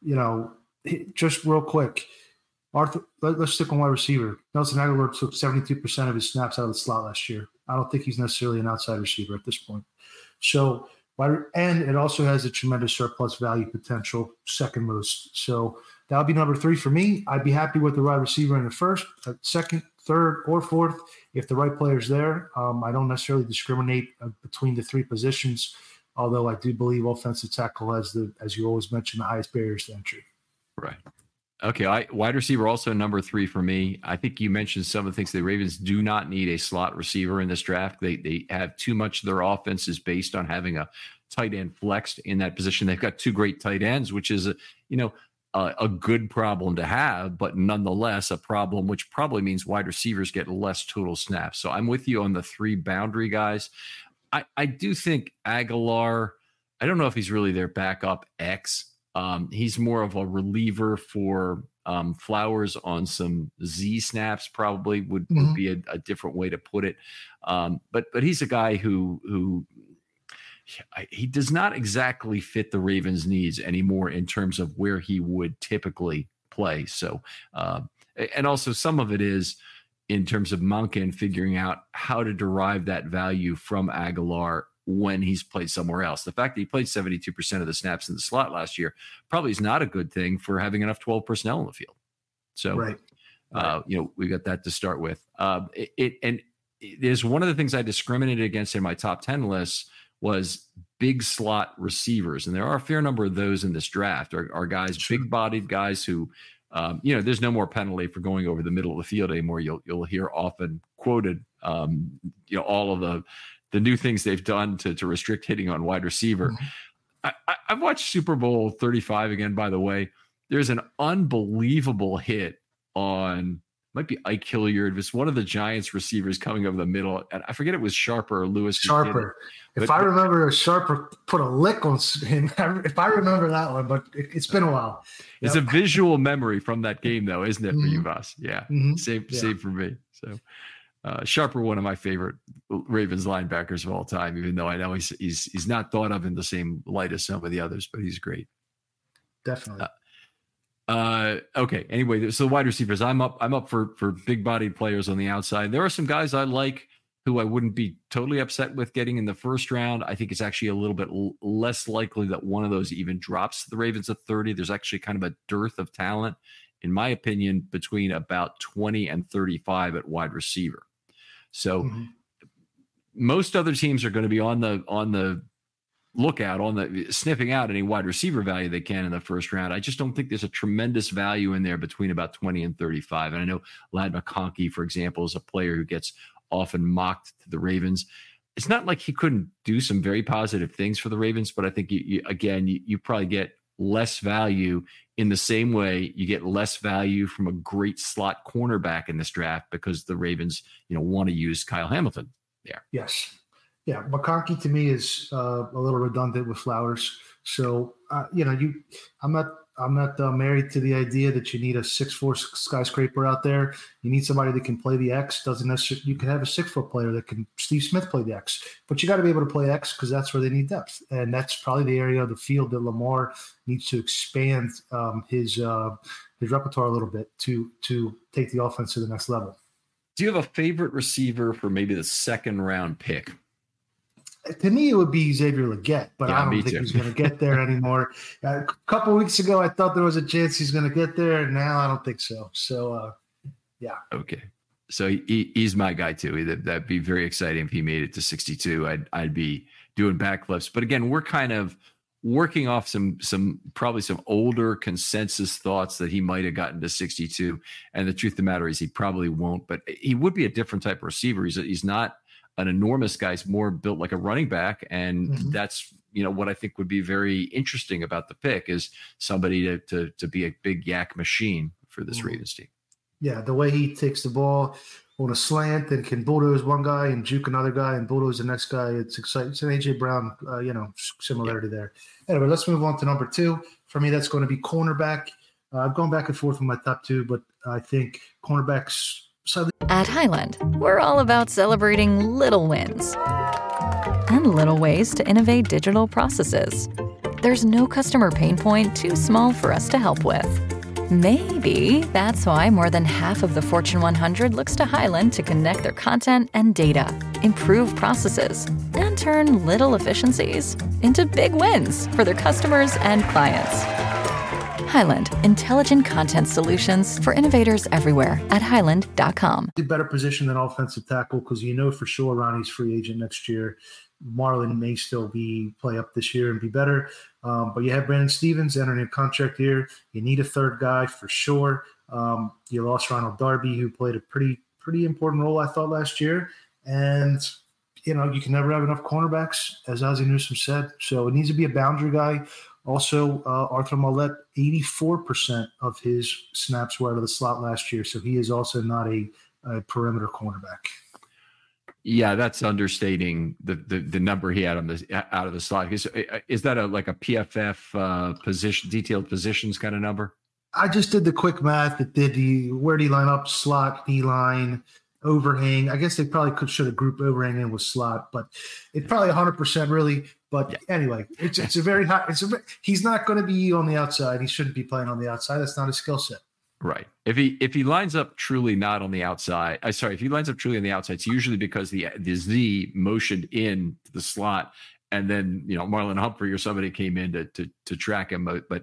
just real quick. Arthur, let's stick on wide receiver. Nelson Aguilar took 72% of his snaps out of the slot last year. I don't think he's necessarily an outside receiver at this point. So, and it also has a tremendous surplus value potential, second most. So that would be number 3 for me. I'd be happy with the wide receiver in the first, second, third, or fourth if the right player's there. I don't necessarily discriminate between the 3 positions. Although I do believe offensive tackle has as you always mention, the highest barriers to entry. Right. Okay. Wide receiver also number 3 for me. I think you mentioned some of the things. The Ravens do not need a slot receiver in this draft. They have too much of their offense is based on having a tight end flexed in that position. They've got 2 great tight ends, which is a good problem to have, but nonetheless a problem, which probably means wide receivers get less total snaps. So I'm with you on the 3 boundary guys. I do think Aguilar, I don't know if he's really their backup X. He's more of a reliever for Flowers on some Z snaps, probably would be a different way to put it. But he's a guy who he does not exactly fit the Ravens' needs anymore in terms of where he would typically play. So, and also some of it is in terms of Monken figuring out how to derive that value from Aguilar when he's played somewhere else. The fact that he played 72% of the snaps in the slot last year probably is not a good thing for having enough 12 personnel in the field. So, we got that to start with. It is one of the things I discriminated against in my top 10 lists was big slot receivers. And there are a fair number of those in this draft are guys, big bodied guys who, there's no more penalty for going over the middle of the field anymore. You'll hear often quoted, all of the new things they've done to restrict hitting on wide receiver. I've watched Super Bowl 35 again, by the way. There's an unbelievable hit on, might be Ike Hilliard. It was one of the Giants receivers coming over the middle. And I forget it was Sharper or Lewis. Sharper. If I remember, Sharper put a lick on him. If I remember that one, but it's been a while. It's a visual memory from that game, though, isn't it, for you, Voss? Yeah. Same for me. So Sharper, one of my favorite Ravens linebackers of all time, even though I know he's not thought of in the same light as some of the others, but he's great. Definitely. Okay. Anyway, so the wide receivers, I'm up for big bodied players on the outside. There are some guys I like who I wouldn't be totally upset with getting in the first round. I think it's actually a little bit less likely that one of those even drops to the Ravens at 30. There's actually kind of a dearth of talent, in my opinion, between about 20 and 35 at wide receiver. So most other teams are going to be on the lookout, on the sniffing out any wide receiver value they can in the first round. I just don't think there's a tremendous value in there between about 20 and 35. And I know Ladd McConkey, for example, is a player who gets often mocked to the Ravens. It's not like he couldn't do some very positive things for the Ravens, but I think you probably get less value in the same way you get less value from a great slot cornerback in this draft because the Ravens, want to use Kyle Hamilton there. Yes. Yeah. McConkey to me is a little redundant with Flowers. So, I'm not married to the idea that you need a 6'4" skyscraper out there. You need somebody that can play the X. Doesn't necessarily, you can have a 6-foot player that can, Steve Smith, play the X, but you got to be able to play X because that's where they need depth. And that's probably the area of the field that Lamar needs to expand his repertoire a little bit to take the offense to the next level. Do you have a favorite receiver for maybe the second round pick? To me, it would be Xavier Legette, but I don't think he's going to get there anymore. A couple of weeks ago, I thought there was a chance he's going to get there. Now I don't think so. So, yeah. Okay. So he's my guy too. That'd be very exciting if he made it to 62. I'd be doing backflips. But again, we're kind of working off some older consensus thoughts that he might have gotten to 62. And the truth of the matter is he probably won't. But he would be a different type of receiver. He's not an enormous guy. He's more built like a running back. And that's, what I think would be very interesting about the pick is somebody to be a big yak machine for this Ravens team. Yeah. The way he takes the ball on a slant and can bulldoze one guy and juke another guy and bulldoze the next guy. It's exciting. It's an AJ Brown, similarity there. Anyway, let's move on to number 2. For me, that's going to be cornerback. I've gone back and forth with my top 2, but I think cornerbacks. At Highland, we're all about celebrating little wins and little ways to innovate digital processes. There's no customer pain point too small for us to help with. Maybe that's why more than half of the Fortune 100 looks to Highland to connect their content and data, improve processes, and turn little efficiencies into big wins for their customers and clients. Highland, intelligent content solutions for innovators everywhere at highland.com. A better position than offensive tackle because for sure Ronnie's free agent next year. Marlon may still play up this year and be better. But you have Brandon Stevens entering a contract here. You need a third guy for sure. You lost Ronald Darby, who played a pretty important role, I thought, last year. And, you can never have enough cornerbacks, as Ozzie Newsome said. So it needs to be a boundary guy. Also, Arthur Maulet, 84% of his snaps were out of the slot last year. So he is also not a perimeter cornerback. Yeah, that's understating the number he had on out of the slot. Is that like a PFF position, detailed positions kind of number? I just did the quick math. It did where do you line up? Slot, D-line, overhang. I guess they probably should have grouped overhang in with slot, but it's probably 100% really. But anyway, it's a very high. He's not going to be on the outside. He shouldn't be playing on the outside. That's not his skill set. Right. If he lines up truly not on the outside, if he lines up truly on the outside, it's usually because the Z motioned in the slot, and then Marlon Humphrey or somebody came in to track him. But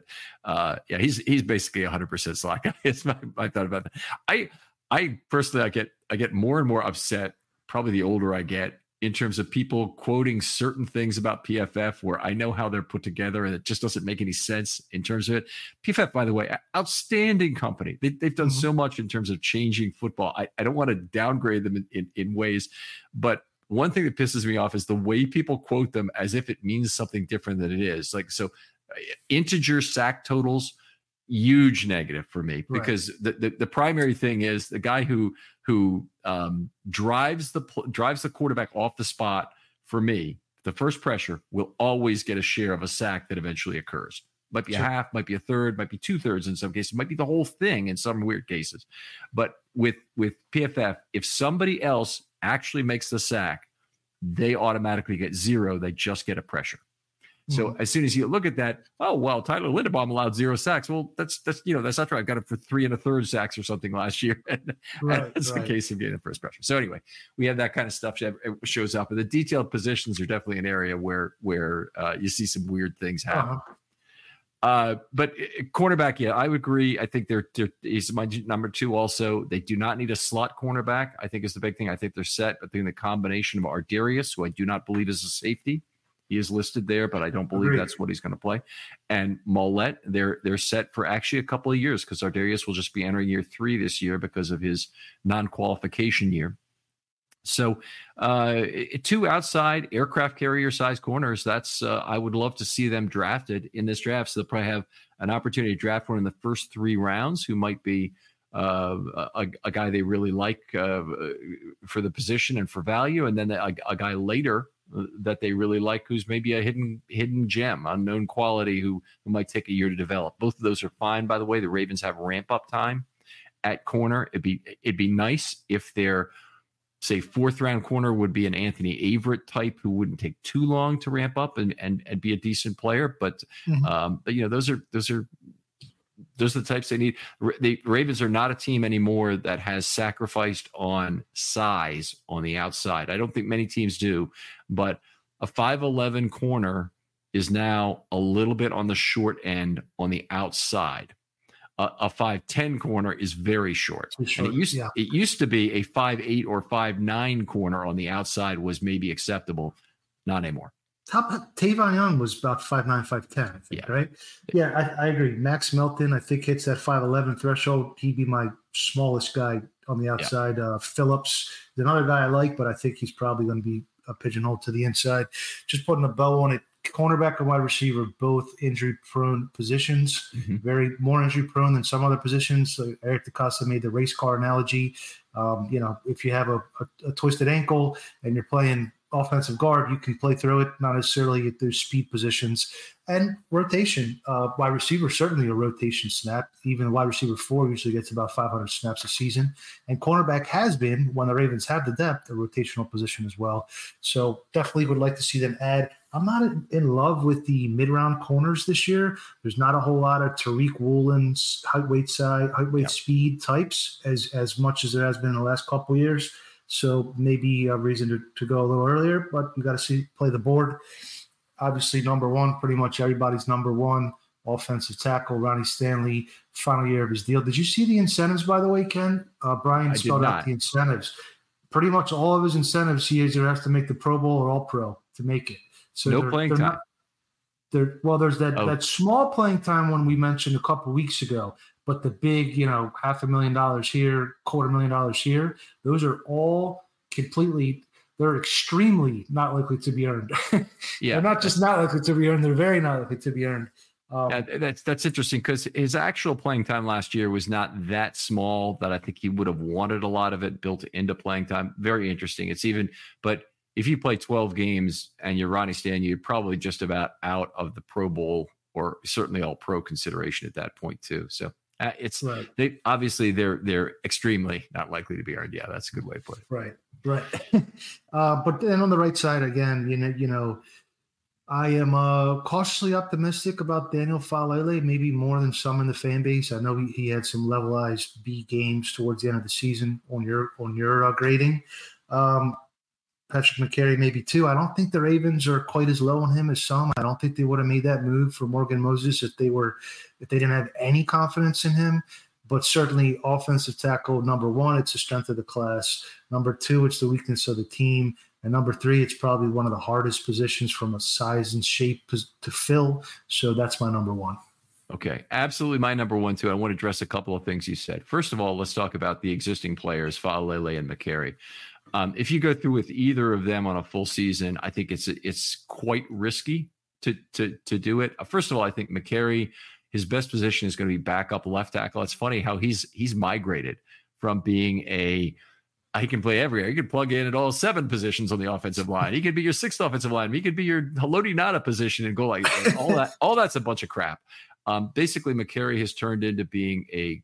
he's basically 100% slot guy. I thought about that. I personally I get more and more upset probably the older I get in terms of people quoting certain things about PFF where I know how they're put together and it just doesn't make any sense in terms of it. PFF, by the way, outstanding company. They've done so much in terms of changing football. I don't want to downgrade them in ways, but one thing that pisses me off is the way people quote them as if it means something different than it is. Like, so integer sack totals, huge negative for me, because the primary thing is the guy who drives the quarterback off the spot. For me, the first pressure will always get a share of a sack that eventually occurs. Might be a half, might be a third, might be 2/3 in some cases, might be the whole thing in some weird cases. But with PFF, if somebody else actually makes the sack, they automatically get 0. They just get a pressure. So as soon as you look at that, oh, well, Tyler Linderbaum allowed 0 sacks. Well, that's not true. I got it for 3 1/3 sacks or something last year. And that's the case of getting the first pressure. So anyway, we have that kind of stuff that shows up. And the detailed positions are definitely an area where you see some weird things happen. But cornerback, yeah, I would agree. I think he's my number 2 also. They do not need a slot cornerback, I think is the big thing. I think they're set. But then the combination of Ardarius, who I do not believe is a safety, he is listed there, but I don't believe that's what he's going to play. And Mollett, they're set for actually a couple of years because Ardarius will just be entering year 3 this year because of his non-qualification year. So 2 outside aircraft carrier size corners, that's I would love to see them drafted in this draft. So they'll probably have an opportunity to draft one in the first 3 rounds who might be a guy they really like for the position and for value. And then a guy later that they really like who's maybe a hidden gem, unknown quality who might take a year to develop. Both of those are fine, by the way. The Ravens have ramp up time at corner. It'd be nice if their, say, 4th round corner would be an Anthony Averett type who wouldn't take too long to ramp up and be a decent player. But those are the types they need. The Ravens are not a team anymore that has sacrificed on size on the outside. I don't think many teams do, but a 5'11" corner is now a little bit on the short end on the outside. A 5'10" corner is very short. And it used to be a 5'8" or 5'9" corner on the outside was maybe acceptable. Not anymore. Tavon Young was about 5'9", 5'10", I think, right? Yeah, I agree. Max Melton, I think, hits that 5'11" threshold. He'd be my smallest guy on the outside. Phillips is another guy I like, but I think he's probably going to be a pigeonhole to the inside. Just putting a bow on it. Cornerback and wide receiver, both injury-prone positions, very more injury-prone than some other positions. So Eric DeCosta made the race car analogy. If you have a twisted ankle and you're playing offensive guard, you can play through it, not necessarily at those speed positions. And rotation, wide receiver, certainly a rotation snap. Even wide receiver 4 usually gets about 500 snaps a season. And cornerback has been, when the Ravens have the depth, a rotational position as well. So definitely would like to see them add. I'm not in love with the mid-round corners this year. There's not a whole lot of Tariq Woolen's height, weight, speed types as much as there has been in the last couple of years. So maybe a reason to go a little earlier, but you got to play the board. Obviously, number 1, pretty much everybody's number 1, offensive tackle, Ronnie Stanley, final year of his deal. Did you see the incentives, by the way, Ken? Brian spelled out the incentives. Pretty much all of his incentives, he either has to make the Pro Bowl or All-Pro to make it. So no playing time. There's that small playing time one we mentioned a couple weeks ago, but the big, $500,000 here, $250,000 here, those are all they're extremely not likely to be earned. They're not just not likely to be earned, they're very not likely to be earned. That's interesting because his actual playing time last year was not that small that I think he would have wanted a lot of it built into playing time. Very interesting. But if you play 12 games and you're Ronnie Stanley, you're probably just about out of the Pro Bowl or certainly all pro consideration at that point too. So it's right. They're extremely not likely to be earned. Yeah, that's a good way to put it. Right. But then on the right side again, I am cautiously optimistic about Daniel Faalele, maybe more than some in the fan base. I know he had some levelized B games towards the end of the season on your grading. Patrick McCary maybe too. I don't think the Ravens are quite as low on him as some. I don't think they would have made that move for Morgan Moses if they didn't have any confidence in him. But certainly offensive tackle, number 1, it's the strength of the class. Number 2, it's the weakness of the team. And number 3, it's probably one of the hardest positions from a size and shape to fill. So that's my number 1. Okay, absolutely my number 1 too. I want to address a couple of things you said. First of all, let's talk about the existing players, Faalele and McCary. If you go through with either of them on a full season, I think it's quite risky to do it. First of all, I think McCary, his best position is going to be backup left tackle. It's funny how he's migrated from being he can play everywhere. He can plug in at all 7 positions on the offensive line. He could be your 6th offensive line. He could be your Haloti Ngata position and go like all that. All that's a bunch of crap. Basically, McCary has turned into being a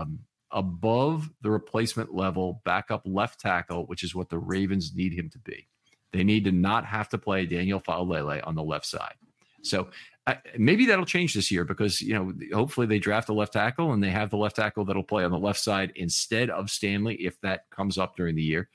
above the replacement level backup left tackle, which is what the Ravens need him to be. They need to not have to play Daniel Faalele on the left side. So maybe that'll change this year because, hopefully they draft a left tackle and they have the left tackle that'll play on the left side instead of Stanley if that comes up during the year.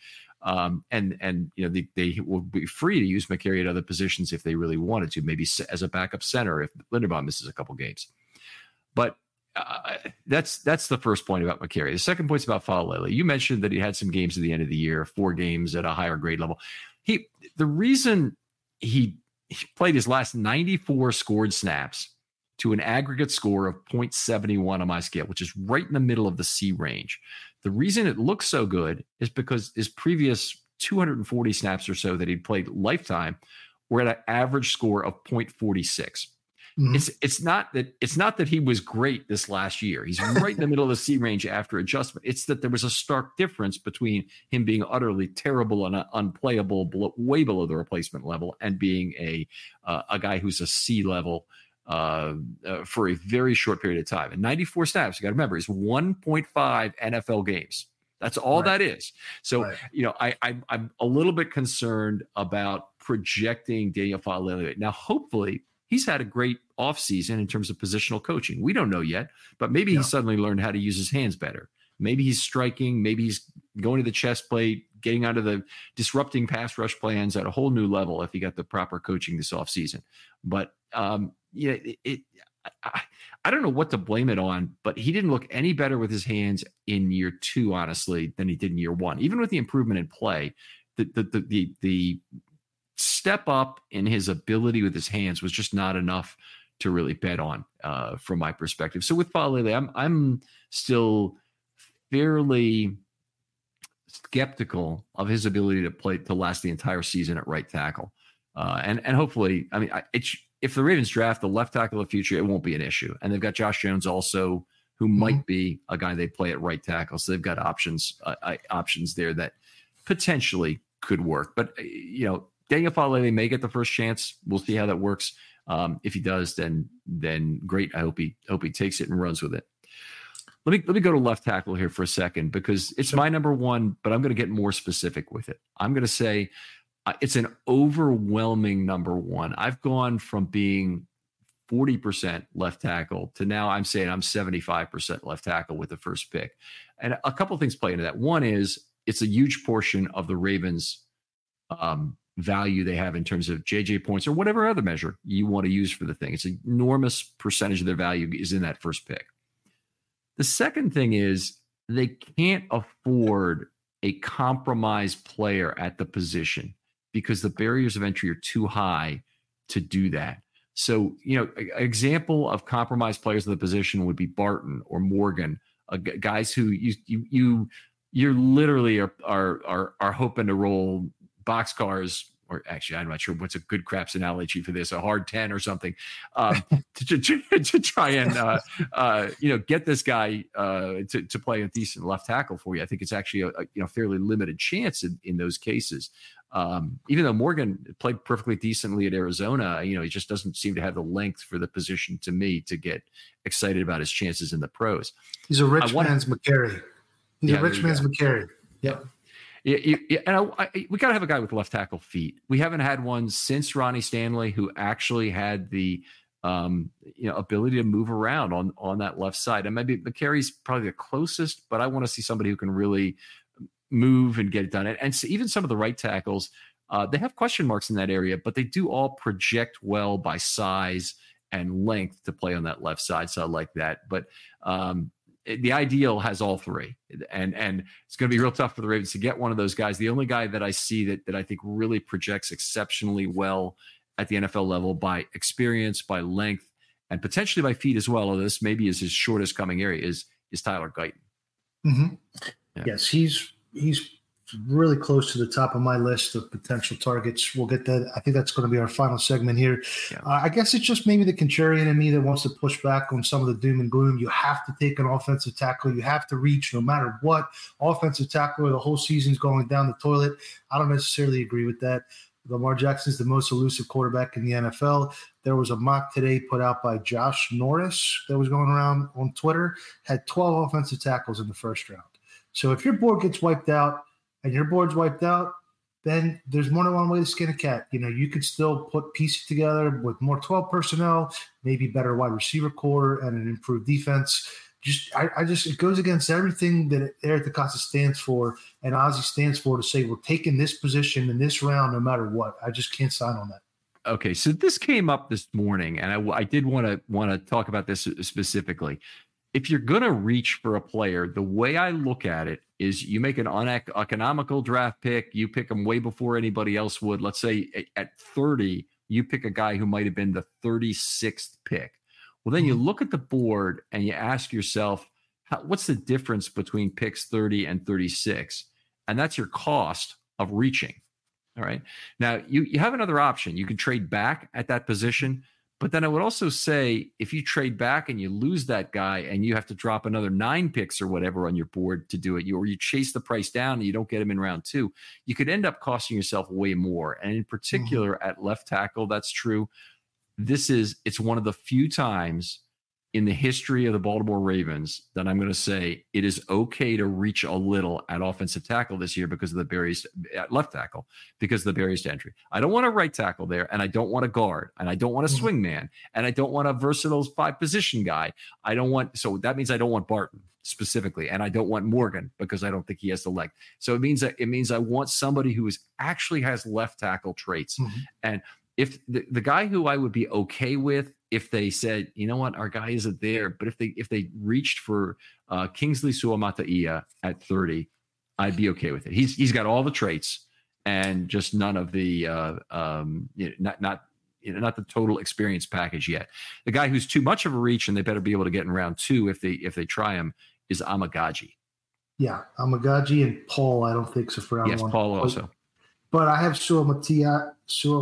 They will be free to use Mekari at other positions if they really wanted to, maybe as a backup center if Linderbaum misses a couple games. But that's the first point about Mekari. The second point is about Faalele. You mentioned that he had some games at the end of the year, 4 games at a higher grade level. The reason he played his last 94 scored snaps to an aggregate score of 0.71 on my scale, which is right in the middle of the C range. The reason it looks so good is because his previous 240 snaps or so that he'd played lifetime were at an average score of 0.46. Mm-hmm. It's not that he was great this last year. He's right in the middle of the C range after adjustment. It's that there was a stark difference between him being utterly terrible and unplayable, way below the replacement level, and being a guy who's a C level for a very short period of time. And 94 snaps, you got to remember, is 1.5 NFL games. That's all that is. So, I'm a little bit concerned about projecting Daniel Faalele. Now, hopefully, he's had a great offseason in terms of positional coaching. We don't know yet, but maybe he suddenly learned how to use his hands better. Maybe he's striking. Maybe he's going to the chest plate, getting out of the disrupting pass rush plans at a whole new level if he got the proper coaching this offseason. But I don't know what to blame it on, but he didn't look any better with his hands in year 2, honestly, than he did in year 1. Even with the improvement in play, the step up in his ability with his hands was just not enough to really bet on from my perspective. So with Faalele, I'm still fairly skeptical of his ability to last the entire season at right tackle. And hopefully, if the Ravens draft the left tackle of the future, it won't be an issue. And they've got Josh Jones also, who might be a guy they play at right tackle. So they've got options there that potentially could work. But, Daniel Faalele may get the first chance. We'll see how that works. If he does, then great. I hope he takes it and runs with it. Let me go to left tackle here for a second because it's my number one, but I'm going to get more specific with it. I'm going to say it's an overwhelming number one. I've gone from being 40% left tackle to now I'm saying I'm 75% left tackle with the first pick. And a couple of things play into that. One is it's a huge portion of the Ravens' value they have in terms of JJ points or whatever other measure you want to use for the thing. It's an enormous percentage of their value is in that first pick. The second thing is they can't afford a compromised player at the position because the barriers of entry are too high to do that. So, an example of compromised players at the position would be Barton or Morgan, guys who you literally are hoping to roll boxcars, or actually, I'm not sure what's a good craps analogy for this, a hard 10 or something, to try and, get this guy to play a decent left tackle for you. I think it's actually a fairly limited chance in those cases. Even though Morgan played perfectly decently at Arizona, he just doesn't seem to have the length for the position to me to get excited about his chances in the pros. He's a rich man's Mekari. He's a rich man's Mekari. Yep. Yeah, and we got to have a guy with left tackle feet. We haven't had one since Ronnie Stanley, who actually had the ability to move around on that left side. And maybe Mekari's probably the closest, but I want to see somebody who can really move and get it done. And so even some of the right tackles, they have question marks in that area, but they do all project well by size and length to play on that left side. So I like that. But the ideal has all three, and it's going to be real tough for the Ravens to get one of those guys. The only guy that I see that I think really projects exceptionally well at the NFL level by experience, by length, and potentially by feet as well, although this maybe is his shortest coming area, is Tyler Guyton. Mm-hmm. Yeah. Yes, he's really close to the top of my list of potential targets. We'll get that. I think that's going to be our final segment here. Yeah. I guess it's just maybe the contrarian in me that wants to push back on some of the doom and gloom. You have to take an offensive tackle. You have to reach no matter what. Offensive tackle, the whole season's going down the toilet. I don't necessarily agree with that. Lamar Jackson is the most elusive quarterback in the NFL. There was a mock today put out by Josh Norris that was going around on Twitter, had 12 offensive tackles in the first round. So if your board gets wiped out, and your board's wiped out, then there's more than one way to skin a cat. You could still put pieces together with more 12 personnel, maybe better wide receiver core and an improved defense. It goes against everything that Eric DeCosta stands for and Ozzie stands for, to say we're taking this position in this round no matter what. I just can't sign on that. Okay, so this came up this morning, and I did want to talk about this specifically. If you're going to reach for a player, the way I look at it is you make an uneconomical draft pick. You pick them way before anybody else would. Let's say at 30, you pick a guy who might have been the 36th pick. Well, then you look at the board and you ask yourself, what's the difference between picks 30 and 36? And that's your cost of reaching. All right. Now, you have another option. You can trade back at that position. But then I would also say, if you trade back and you lose that guy and you have to drop another 9 picks or whatever on your board to do it, or you chase the price down and you don't get him in round 2, you could end up costing yourself way more. And in particular, at left tackle, that's true. It's one of the few times in the history of the Baltimore Ravens that I'm going to say it is okay to reach a little at offensive tackle this year because of the barriers at left tackle, because of the barriers to entry. I don't want a right tackle there, and I don't want a guard, and I don't want a swing man, and I don't want a versatile 5-position guy. So that means I don't want Barton specifically, and I don't want Morgan because I don't think he has the leg. So it means I want somebody who actually has left tackle traits. And if the guy who I would be okay with, if they said, you know what, our guy isn't there, but if they reached for Kingsley Suamataia at 30, I'd be okay with it. He's got all the traits and just none of the not the total experience package yet. The guy who's too much of a reach and they better be able to get in round 2 if they try him is Amagaji. Yeah, Amagaji and Paul. I don't think so for round 1. Yes, Paul also. But I have Suamatia.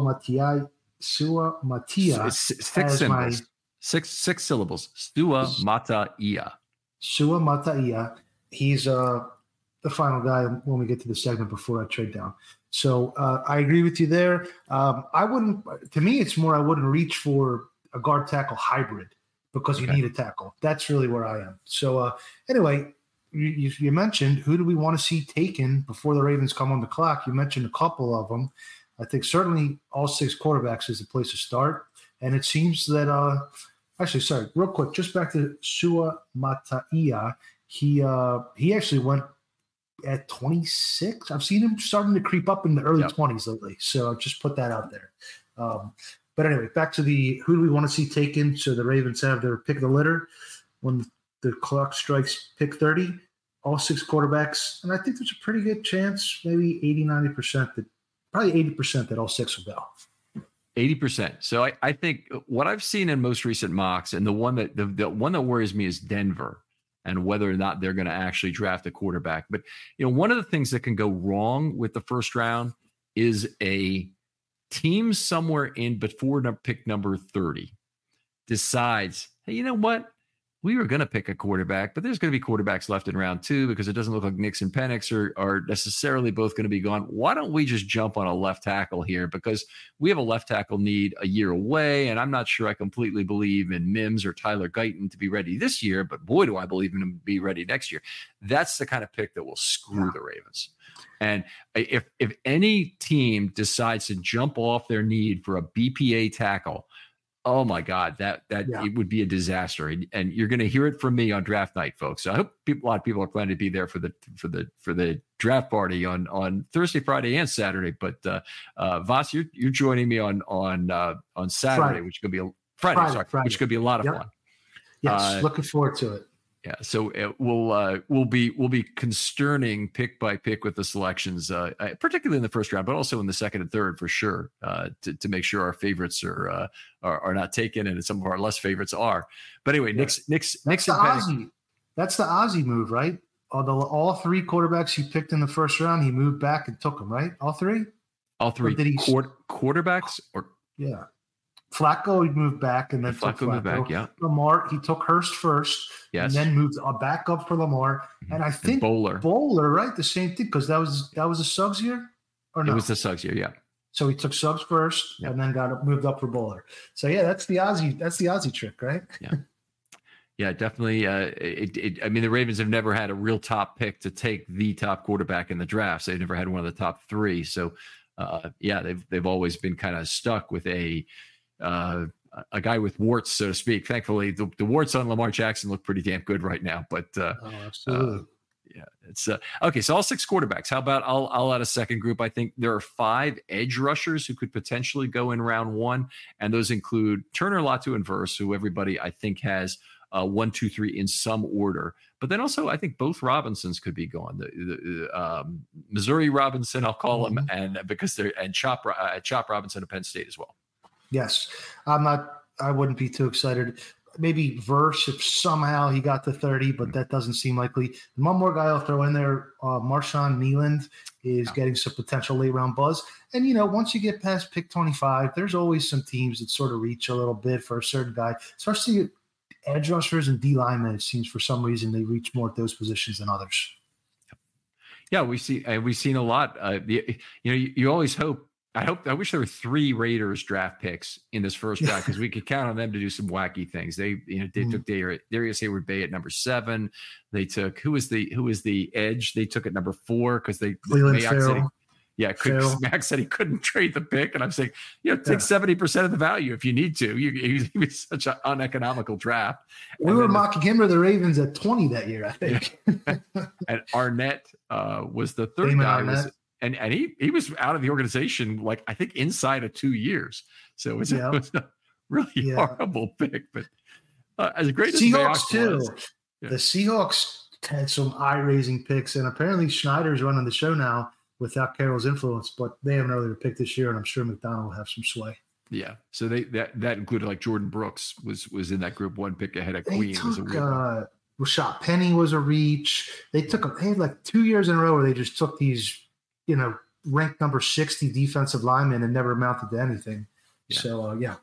6 syllables. Six syllables. Suamataia. Suamataia. He's the final guy when we get to the segment before I trade down. So I agree with you there. I wouldn't reach for a guard tackle hybrid because you need a tackle. That's really where I am. So anyway, you mentioned who do we want to see taken before the Ravens come on the clock. You mentioned a couple of them. I think certainly all 6 quarterbacks is the place to start. And it seems that real quick, just back to Suamataia. He actually went at 26. I've seen him starting to creep up in the early 20s lately. So I'll just put that out there. But anyway, back to who do we want to see taken? So the Ravens have their pick of the litter when the clock strikes pick 30, all 6 quarterbacks. And I think there's a pretty good chance, maybe 80-90%, probably 80% that all 6 will go. 80%. So I think what I've seen in most recent mocks, and the one that worries me is Denver and whether or not they're going to actually draft a quarterback. But one of the things that can go wrong with the first round is a team somewhere in before pick number 30 decides, hey, you know what? We were going to pick a quarterback, but there's going to be quarterbacks left in round 2 because it doesn't look like Nix and Penix are necessarily both going to be gone. Why don't we just jump on a left tackle here? Because we have a left tackle need a year away, and I'm not sure I completely believe in Mims or Tyler Guyton to be ready this year, but boy, do I believe in them to be ready next year. That's the kind of pick that will screw the Ravens. And if any team decides to jump off their need for a BPA tackle, oh my God, it would be a disaster, and you're going to hear it from me on draft night, folks. So I hope a lot of people are planning to be there for the draft party on Thursday, Friday, and Saturday. But Voss, you're joining me on Saturday, Friday. Which could be Friday, which could be a lot of fun. Yes, looking forward to it. Yeah, so we'll be consterning pick by pick with the selections, particularly in the first round, but also in the second and third for sure, to make sure our favorites are not taken and some of our less favorites are. But anyway, Nix and Penix. That's the Ozzie move, right? All 3 quarterbacks he picked in the first round, he moved back and took them, right? All 3. Quarterbacks or yeah. Flacco, he moved back and then Flacco moved back. Yeah. Lamar, he took Hurst first, and then moved back up for Lamar. And I think Bowler, right? The same thing because that was a Suggs year, or no? It was the Suggs year, yeah. So he took Suggs first, and then moved up for Bowler. So yeah, that's the Ozzie trick, right? Yeah. Yeah, definitely. I mean, the Ravens have never had a real top pick to take the top quarterback in the drafts. They've never had one of the top three. So, they've always been kind of stuck with a guy with warts, so to speak. Thankfully, the warts on Lamar Jackson look pretty damn good right now. But absolutely. Yeah, it's okay. So all 6 quarterbacks. How about I'll add a second group. I think there are 5 edge rushers who could potentially go in round 1, and those include Turner, Latu, and Verse, who everybody I think has 1, 2, 3 in some order. But then also I think both Robinsons could be gone. The Missouri Robinson, I'll call him, and because they're Chop Robinson of Penn State as well. Yes, I wouldn't be too excited. Maybe Verse if somehow he got to 30, but that doesn't seem likely. One more guy I'll throw in there, Marshawn Kneeland is getting some potential late round buzz. And, once you get past pick 25, there's always some teams that sort of reach a little bit for a certain guy, especially edge rushers and D linemen. It seems for some reason they reach more at those positions than others. Yeah, we've seen a lot. You always hope. I wish there were 3 Raiders draft picks in this first draft because we could count on them to do some wacky things. They took Darius Hayward-Bay at number 7. They took who was the edge? They took at number 4 because Max said he couldn't trade the pick, and I'm saying take 70% of the value if you need to. He was such an uneconomical draft. We were mocking him or the Ravens at 20 that year, I think. And Arnett was the third guy. And he was out of the organization, like I think inside of 2 years. So it was a really horrible pick. But as great as Seahawks too, the Seahawks had some eye-raising picks, and apparently Schneider's running the show now without Carroll's influence. But they have an earlier pick this year, and I'm sure McDonald will have some sway. Yeah, so that included like Jordan Brooks was in that group 1 pick ahead of Queen. Rashad Penny was a reach. They had like 2 years in a row where they just took these. Ranked number 60 defensive linemen and never amounted to anything. Yeah. So,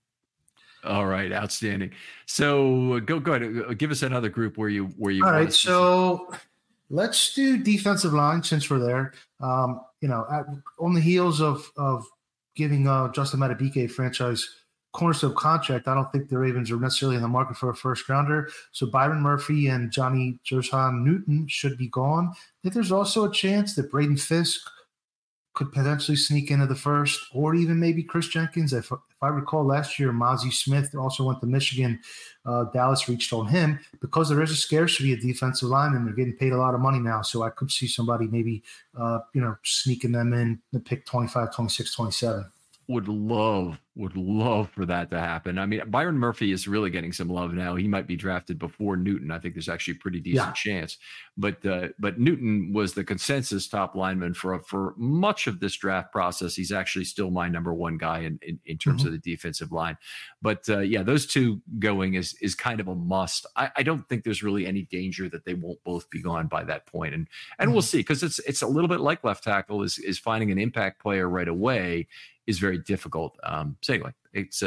All right. Outstanding. So go ahead. Give us another group where you. All right. So let's do defensive line since we're there. On the heels of giving Justin Madubuike a franchise cornerstone contract, I don't think the Ravens are necessarily in the market for a first rounder. So Byron Murphy and Johnny Joshua Newton should be gone. I think there's also a chance that Braden Fisk could potentially sneak into the first, or even maybe Chris Jenkins. If I recall last year, Mozzie Smith also went to Michigan. Dallas reached on him because there is a scarcity of defensive linemen. They're getting paid a lot of money now. So I could see somebody maybe, sneaking them in the pick 25, 26, 27. Would love for that to happen. I mean, Byron Murphy is really getting some love now. He might be drafted before Newton. I think there's actually a pretty decent chance. But Newton was the consensus top lineman for much of this draft process. He's actually still my number 1 guy in terms of the defensive line. But those 2 going is kind of a must. I don't think there's really any danger that they won't both be gone by that point. And we'll see, because it's a little bit like left tackle is finding an impact player right away is very difficult. So anyway,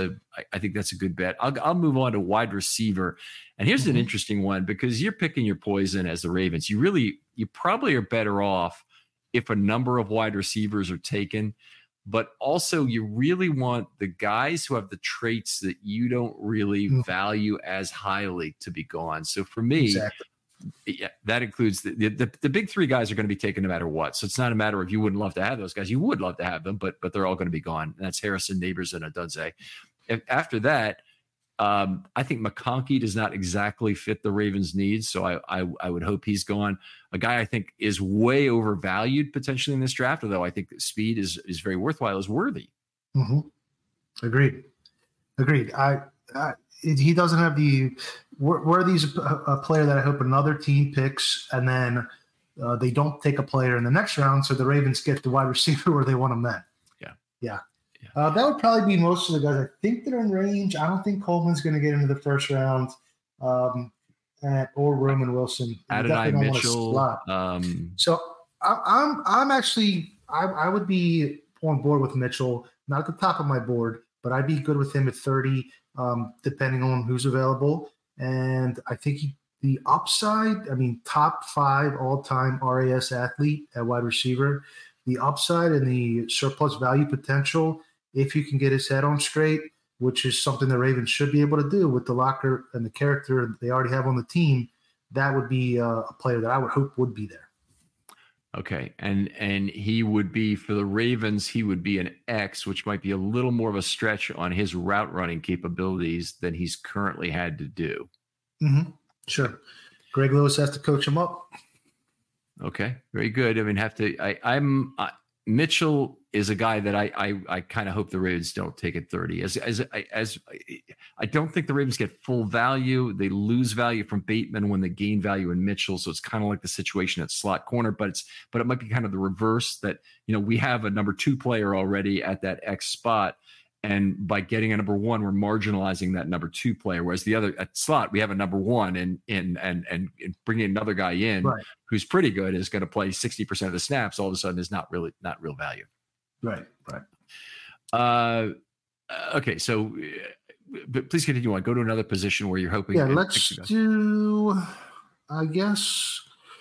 I think that's a good bet. I'll move on to wide receiver. And here's an interesting one, because you're picking your poison as the Ravens. You probably are better off if a number of wide receivers are taken, but also you really want the guys who have the traits that you don't really value as highly to be gone. So for me, that includes the big 3 guys are going to be taken no matter what. So it's not a matter of you wouldn't love to have those guys. You would love to have them, but they're all going to be gone. And that's Harrison, Neighbors, and Adunze. After that, I think McConkey does not exactly fit the Ravens' needs. So I would hope he's gone. A guy I think is way overvalued potentially in this draft, although I think speed is very worthwhile, is Worthy. Agreed. He doesn't have Worthy's a player that I hope another team picks, and then they don't take a player in the next round, so the Ravens get the wide receiver where they want him then. Yeah. That would probably be most of the guys I think that are in range. I don't think Coleman's going to get into the first round, or Roman Wilson. Adonai Mitchell. So I'm actually I would be on board with Mitchell, not at the top of my board, but I'd be good with him at 30, depending on who's available. And I think the upside, top 5 all-time RAS athlete at wide receiver, the upside and the surplus value potential, if you can get his head on straight, which is something the Ravens should be able to do with the locker and the character they already have on the team, that would be a player that I would hope would be there. Okay. And he would be, for the Ravens, he would be an X, which might be a little more of a stretch on his route running capabilities than he's currently had to do. Mm-hmm. Sure. Greg Lewis has to coach him up. Okay. Very good. I mean, Mitchell is a guy that I kind of hope the Ravens don't take at 30. As I don't think the Ravens get full value. They lose value from Bateman when they gain value in Mitchell. So it's kind of like the situation at slot corner, but it might be kind of the reverse that, we have a number 2 player already at that X spot. And by getting a number 1, we're marginalizing that number 2 player. Whereas the other at slot, we have a number 1 and bringing another guy in who's pretty good is going to play 60% of the snaps. All of a sudden is not real value. Right. Okay. So but please continue on. Go to another position where you're hoping. Yeah. Let's do, I guess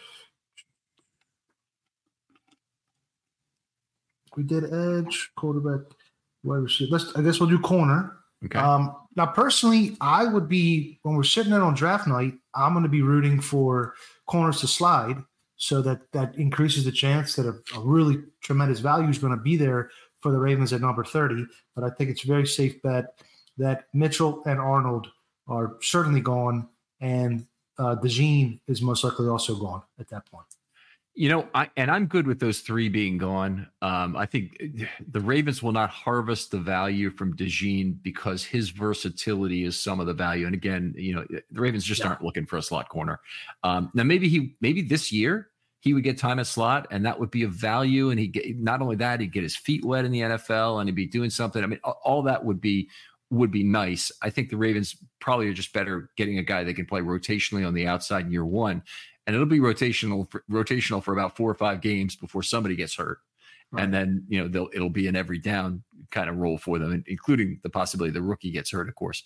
we did edge, quarterback. I guess we'll do corner. Okay. Now, personally, I would be, when we're sitting there on draft night, I'm going to be rooting for corners to slide so that increases the chance that a really tremendous value is going to be there for the Ravens at number 30. But I think it's a very safe bet that Mitchell and Arnold are certainly gone, and DeJean is most likely also gone at that point. I'm good with those 3 being gone. I think the Ravens will not harvest the value from DeJean because his versatility is some of the value. And again, the Ravens just aren't looking for a slot corner. Now maybe this year he would get time at slot, and that would be a value. And not only that, he'd get his feet wet in the NFL, and he'd be doing something. I mean, all that would be nice. I think the Ravens probably are just better getting a guy that can play rotationally on the outside in year 1. And it'll be rotational for about 4 or 5 games before somebody gets hurt. Right. And then, it'll be an every down kind of role for them, including the possibility the rookie gets hurt, of course.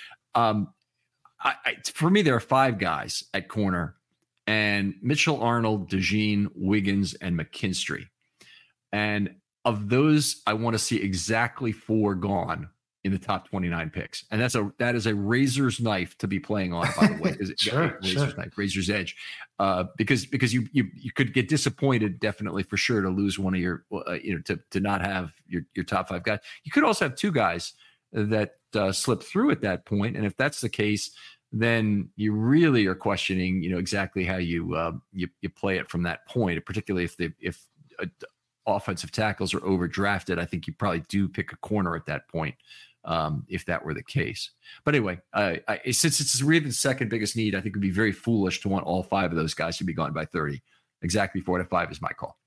For me, there are 5 guys at corner, and Mitchell, Arnold, DeJean, Wiggins, and McKinstry. And of those, I want to see exactly 4 gone in the top 29 picks. And that is a razor's knife to be playing on, by the way. Sure. Knife, razor's edge. Because you could get disappointed, definitely, for sure, to lose one of your, to not have your top 5 guys. You could also have 2 guys that slip through at that point. And if that's the case, then you really are questioning, exactly how you play it from that point, particularly if offensive tackles are overdrafted. I think you probably do pick a corner at that point. If that were the case. But anyway, since it's the Ravens' second biggest need, I think it would be very foolish to want all 5 of those guys to be gone by 30. Exactly 4 to 5 is my call.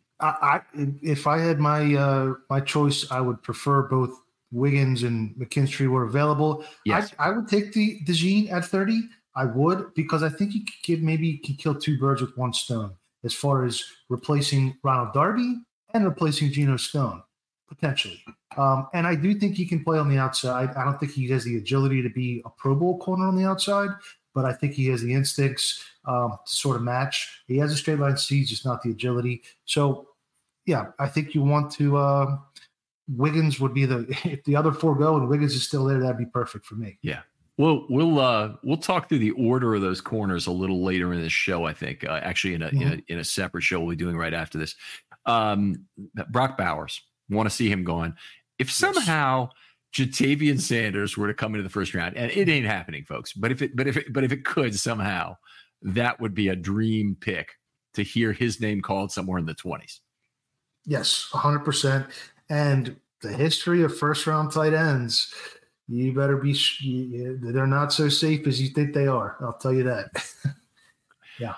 If I had my choice, I would prefer both Wiggins and McKinstry were available. Yes. I would take the DeJean at 30. I would, because I think you can kill 2 birds with 1 stone as far as replacing Ronald Darby and replacing Geno Stone. Potentially. And I do think he can play on the outside. I don't think he has the agility to be a Pro Bowl corner on the outside, but I think he has the instincts to sort of match. He has a straight line speed, just not the agility. So, yeah, I think you want to Wiggins would be if the other 4 go and Wiggins is still there, that'd be perfect for me. Yeah. Well, we'll talk through the order of those corners a little later in this show, I think, actually in a separate show we'll be doing right after this. Brock Bowers. Want to see him gone. If somehow Jatavian Sanders were to come into the first round, and it ain't happening, folks, but if it could somehow, that would be a dream pick to hear his name called somewhere in the 20s. Yes, 100%. And the history of first round tight ends, you better be. They're not so safe as you think they are. I'll tell you that. Yeah.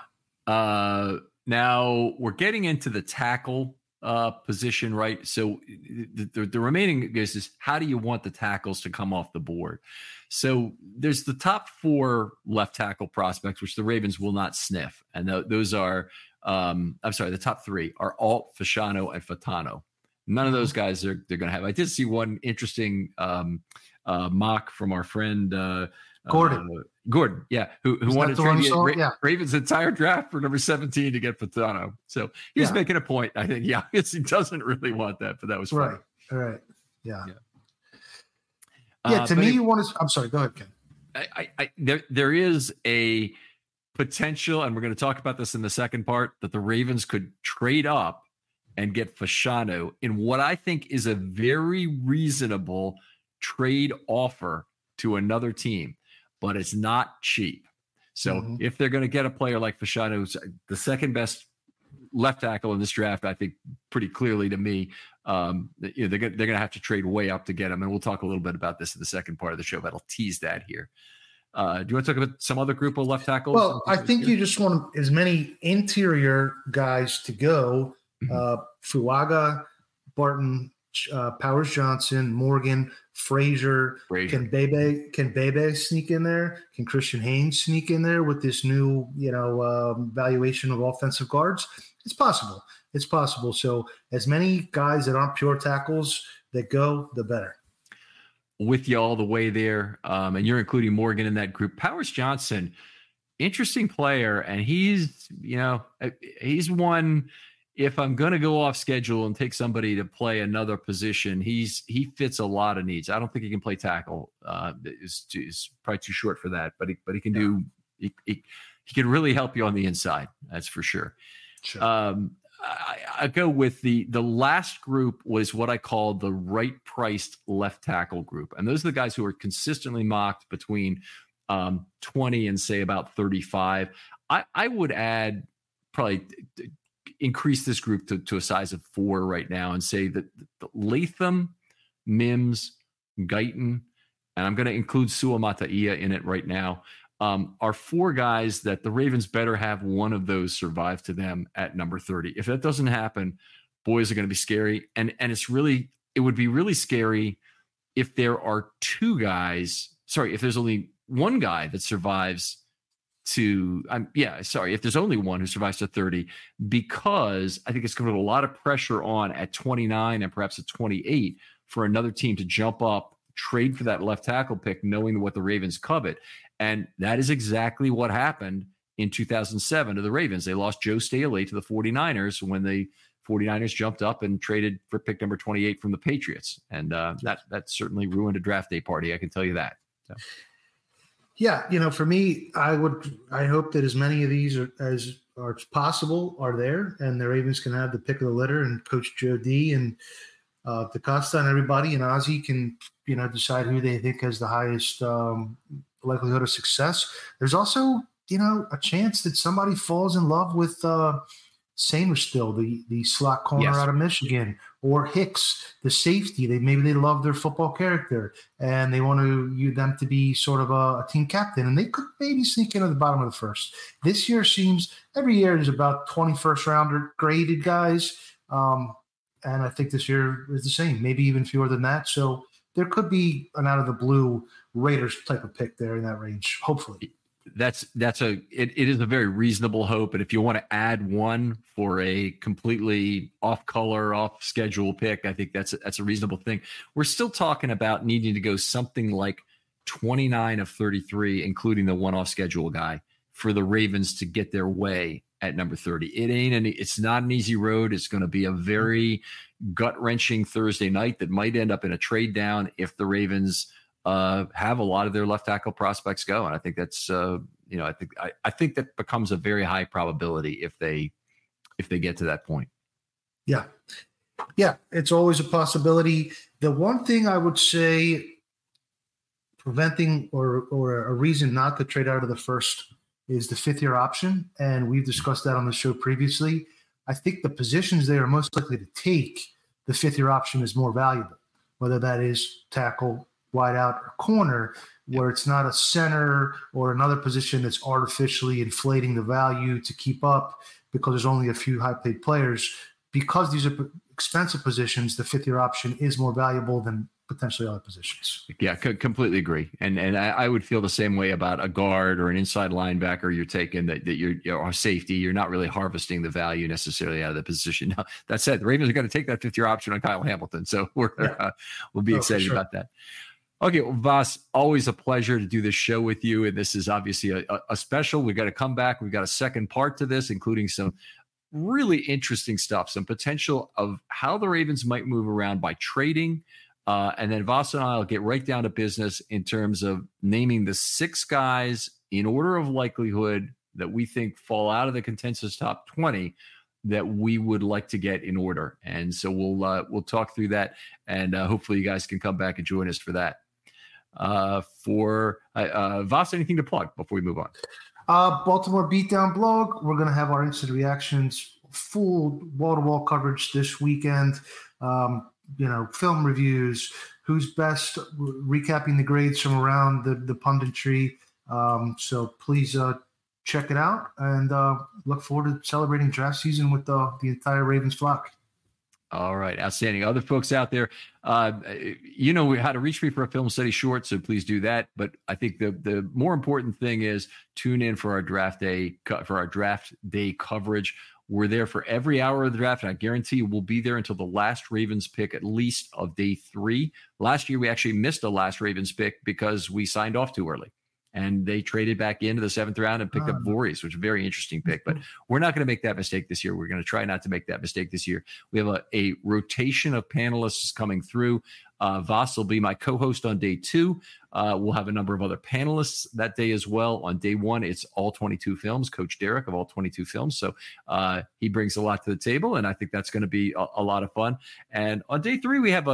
Now we're getting into the tackle position, right? So the remaining is how do you want the tackles to come off the board? So there's the top 4 left tackle prospects, which the Ravens will not sniff. And those are, the top 3 are Alt, Fasciano, and Fatano. None of those guys they're going to have. I did see one interesting mock from our friend Gordon, yeah, who wanted to trade Ravens' entire draft for number 17 to get Fatano. So he was making a point. I think he doesn't really want that, but that was funny. Right. Yeah. Yeah, to me, you want to. I'm sorry. Go ahead, Ken. There is a potential, and we're going to talk about this in the second part, that the Ravens could trade up and get Fashanu in what I think is a very reasonable trade offer to another team, but it's not cheap. So if they're going to get a player like Fashanu, the second best left tackle in this draft, I think pretty clearly to me, they're going to have to trade way up to get him. And we'll talk a little bit about this in the second part of the show, but I'll tease that here. Do you want to talk about some other group of left tackles? Well, I think you just want as many interior guys to go. Fuaga, Barton, Powers Johnson, Morgan, Frazier. Can Bebe sneak in there? Can Christian Haynes sneak in there with this new, valuation of offensive guards? It's possible. It's possible. So as many guys that aren't pure tackles that go, the better. With you all the way there, and you're including Morgan in that group. Powers Johnson, interesting player, and he's one. If I'm going to go off schedule and take somebody to play another position, he fits a lot of needs. I don't think he can play tackle. Is probably too short for that, but he can do. He can really help you on the inside. That's for sure. I go with the last group was what I call the right priced left tackle group. And those are the guys who are consistently mocked between 20 and say about 35. I would add probably increase this group to a size of 4 right now and say that Latham, Mims, Guyton, and I'm going to include Sua Mataia in it right now, are 4 guys that the Ravens better have one of those survive to them at number 30. If that doesn't happen, boys are going to be scary. And it would be really scary if there are 2 guys. Sorry, if there's only one guy that survives if there's only one who survives to 30, because I think it's going to put a lot of pressure on at 29 and perhaps at 28 for another team to jump up, trade for that left tackle pick, knowing what the Ravens covet. And that is exactly what happened in 2007 to the Ravens. They lost Joe Staley to the 49ers when the 49ers jumped up and traded for pick number 28 from the Patriots. And that certainly ruined a draft day party. I can tell you that. So. Yeah, for me, I hope that as many of these as are possible are there, and the Ravens can have the pick of the litter, and Coach Joe D and DaCosta and everybody, and Ozzie can decide who they think has the highest likelihood of success. There's also a chance that somebody falls in love with Sainristil, the slot corner out of Michigan, or Hicks, the safety. Maybe they love their football character and they want them to be sort of a team captain, and they could maybe sneak into the bottom of the first. This year seems every year there's about 21st rounder graded guys, and I think this year is the same, maybe even fewer than that. So there could be an out of the blue Raiders type of pick there in that range, hopefully. It is a very reasonable hope. And if you want to add one for a completely off color, off schedule pick, I think that's a reasonable thing. We're still talking about needing to go something like 29 of 33, including the one off schedule guy, for the Ravens to get their way at number 30. It's not an easy road. It's going to be a very gut wrenching Thursday night that might end up in a trade down if the Ravens have a lot of their left tackle prospects go. And I think that's, I think that becomes a very high probability if they get to that point. Yeah. Yeah. It's always a possibility. The one thing I would say preventing or a reason not to trade out of the first is the 5th-year option. And we've discussed that on the show previously. I think the positions they are most likely to take, the 5th-year option is more valuable, whether that is tackle, wide out, or corner, where it's not a center or another position that's artificially inflating the value to keep up because there's only a few high-paid players. Because these are expensive positions, the 5th-year option is more valuable than potentially other positions. Yeah, completely agree. And I would feel the same way about a guard or an inside linebacker you're taking that you're safety. You're not really harvesting the value necessarily out of the position. Now, that said, the Ravens are going to take that 5th-year option on Kyle Hamilton. So we'll be excited about that. Okay, well, Vas, always a pleasure to do this show with you. And this is obviously a special. We've got to come back. We've got a second part to this, including some really interesting stuff, some potential of how the Ravens might move around by trading, And then Voss and I will get right down to business in terms of naming the 6 guys in order of likelihood that we think fall out of the consensus top 20 that we would like to get in order. And so we'll talk through that, and hopefully you guys can come back and join us for that. Voss, anything to plug before we move on? Baltimore Beatdown blog. We're going to have our instant reactions, full wall-to-wall coverage this weekend. Film reviews, who's best, recapping the grades from around the punditry. So please check it out, and look forward to celebrating draft season with the entire Ravens flock. All right. Outstanding. Other folks out there, you know how to reach me for a film study short, so please do that. But I think the more important thing is tune in for our draft day coverage. We're there for every hour of the draft, and I guarantee you we'll be there until the last Ravens pick, at least of day 3. Last year, we actually missed the last Ravens pick because we signed off too early. And they traded back into the 7th round and picked up Voorhees, which is a very interesting pick. But we're not going to make that mistake this year. We're going to try not to make that mistake this year. We have a rotation of panelists coming through. Voss will be my co-host on day 2. We'll have a number of other panelists that day as well. On day 1, it's all 22 films, Coach Derek of all 22 films. So he brings a lot to the table, and I think that's going to be a lot of fun. And on day 3, we have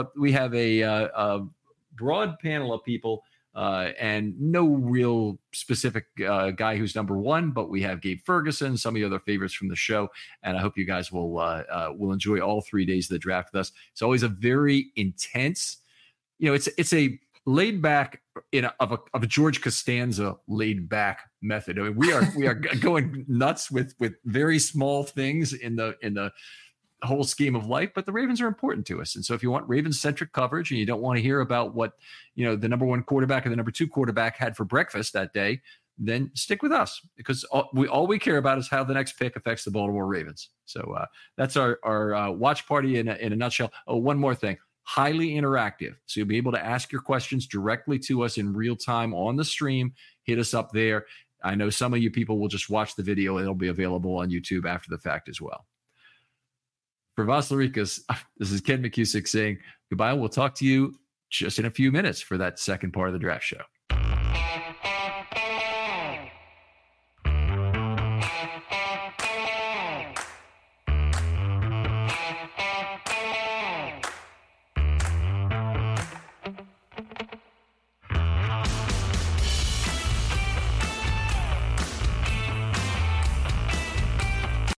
a broad panel of people. And no real specific guy who's number 1, but we have Gabe Ferguson, some of the other favorites from the show, and I hope you guys will enjoy all 3 days of the draft with us. It's always a very intense, it's a laid back of a George Costanza laid back method. I mean, we are going nuts with very small things in the whole scheme of life, but the Ravens are important to us. And so if you want Ravens-centric coverage and you don't want to hear about what, the number 1 quarterback and the number 2 quarterback had for breakfast that day, then stick with us, because all we care about is how the next pick affects the Baltimore Ravens. So that's our watch party in a nutshell. Oh, one more thing. Highly interactive. So you'll be able to ask your questions directly to us in real time on the stream. Hit us up there. I know some of you people will just watch the video. It'll be available on YouTube after the fact as well. For Voss Larikas, this is Ken McKusick saying goodbye. We'll talk to you just in a few minutes for that second part of the draft show.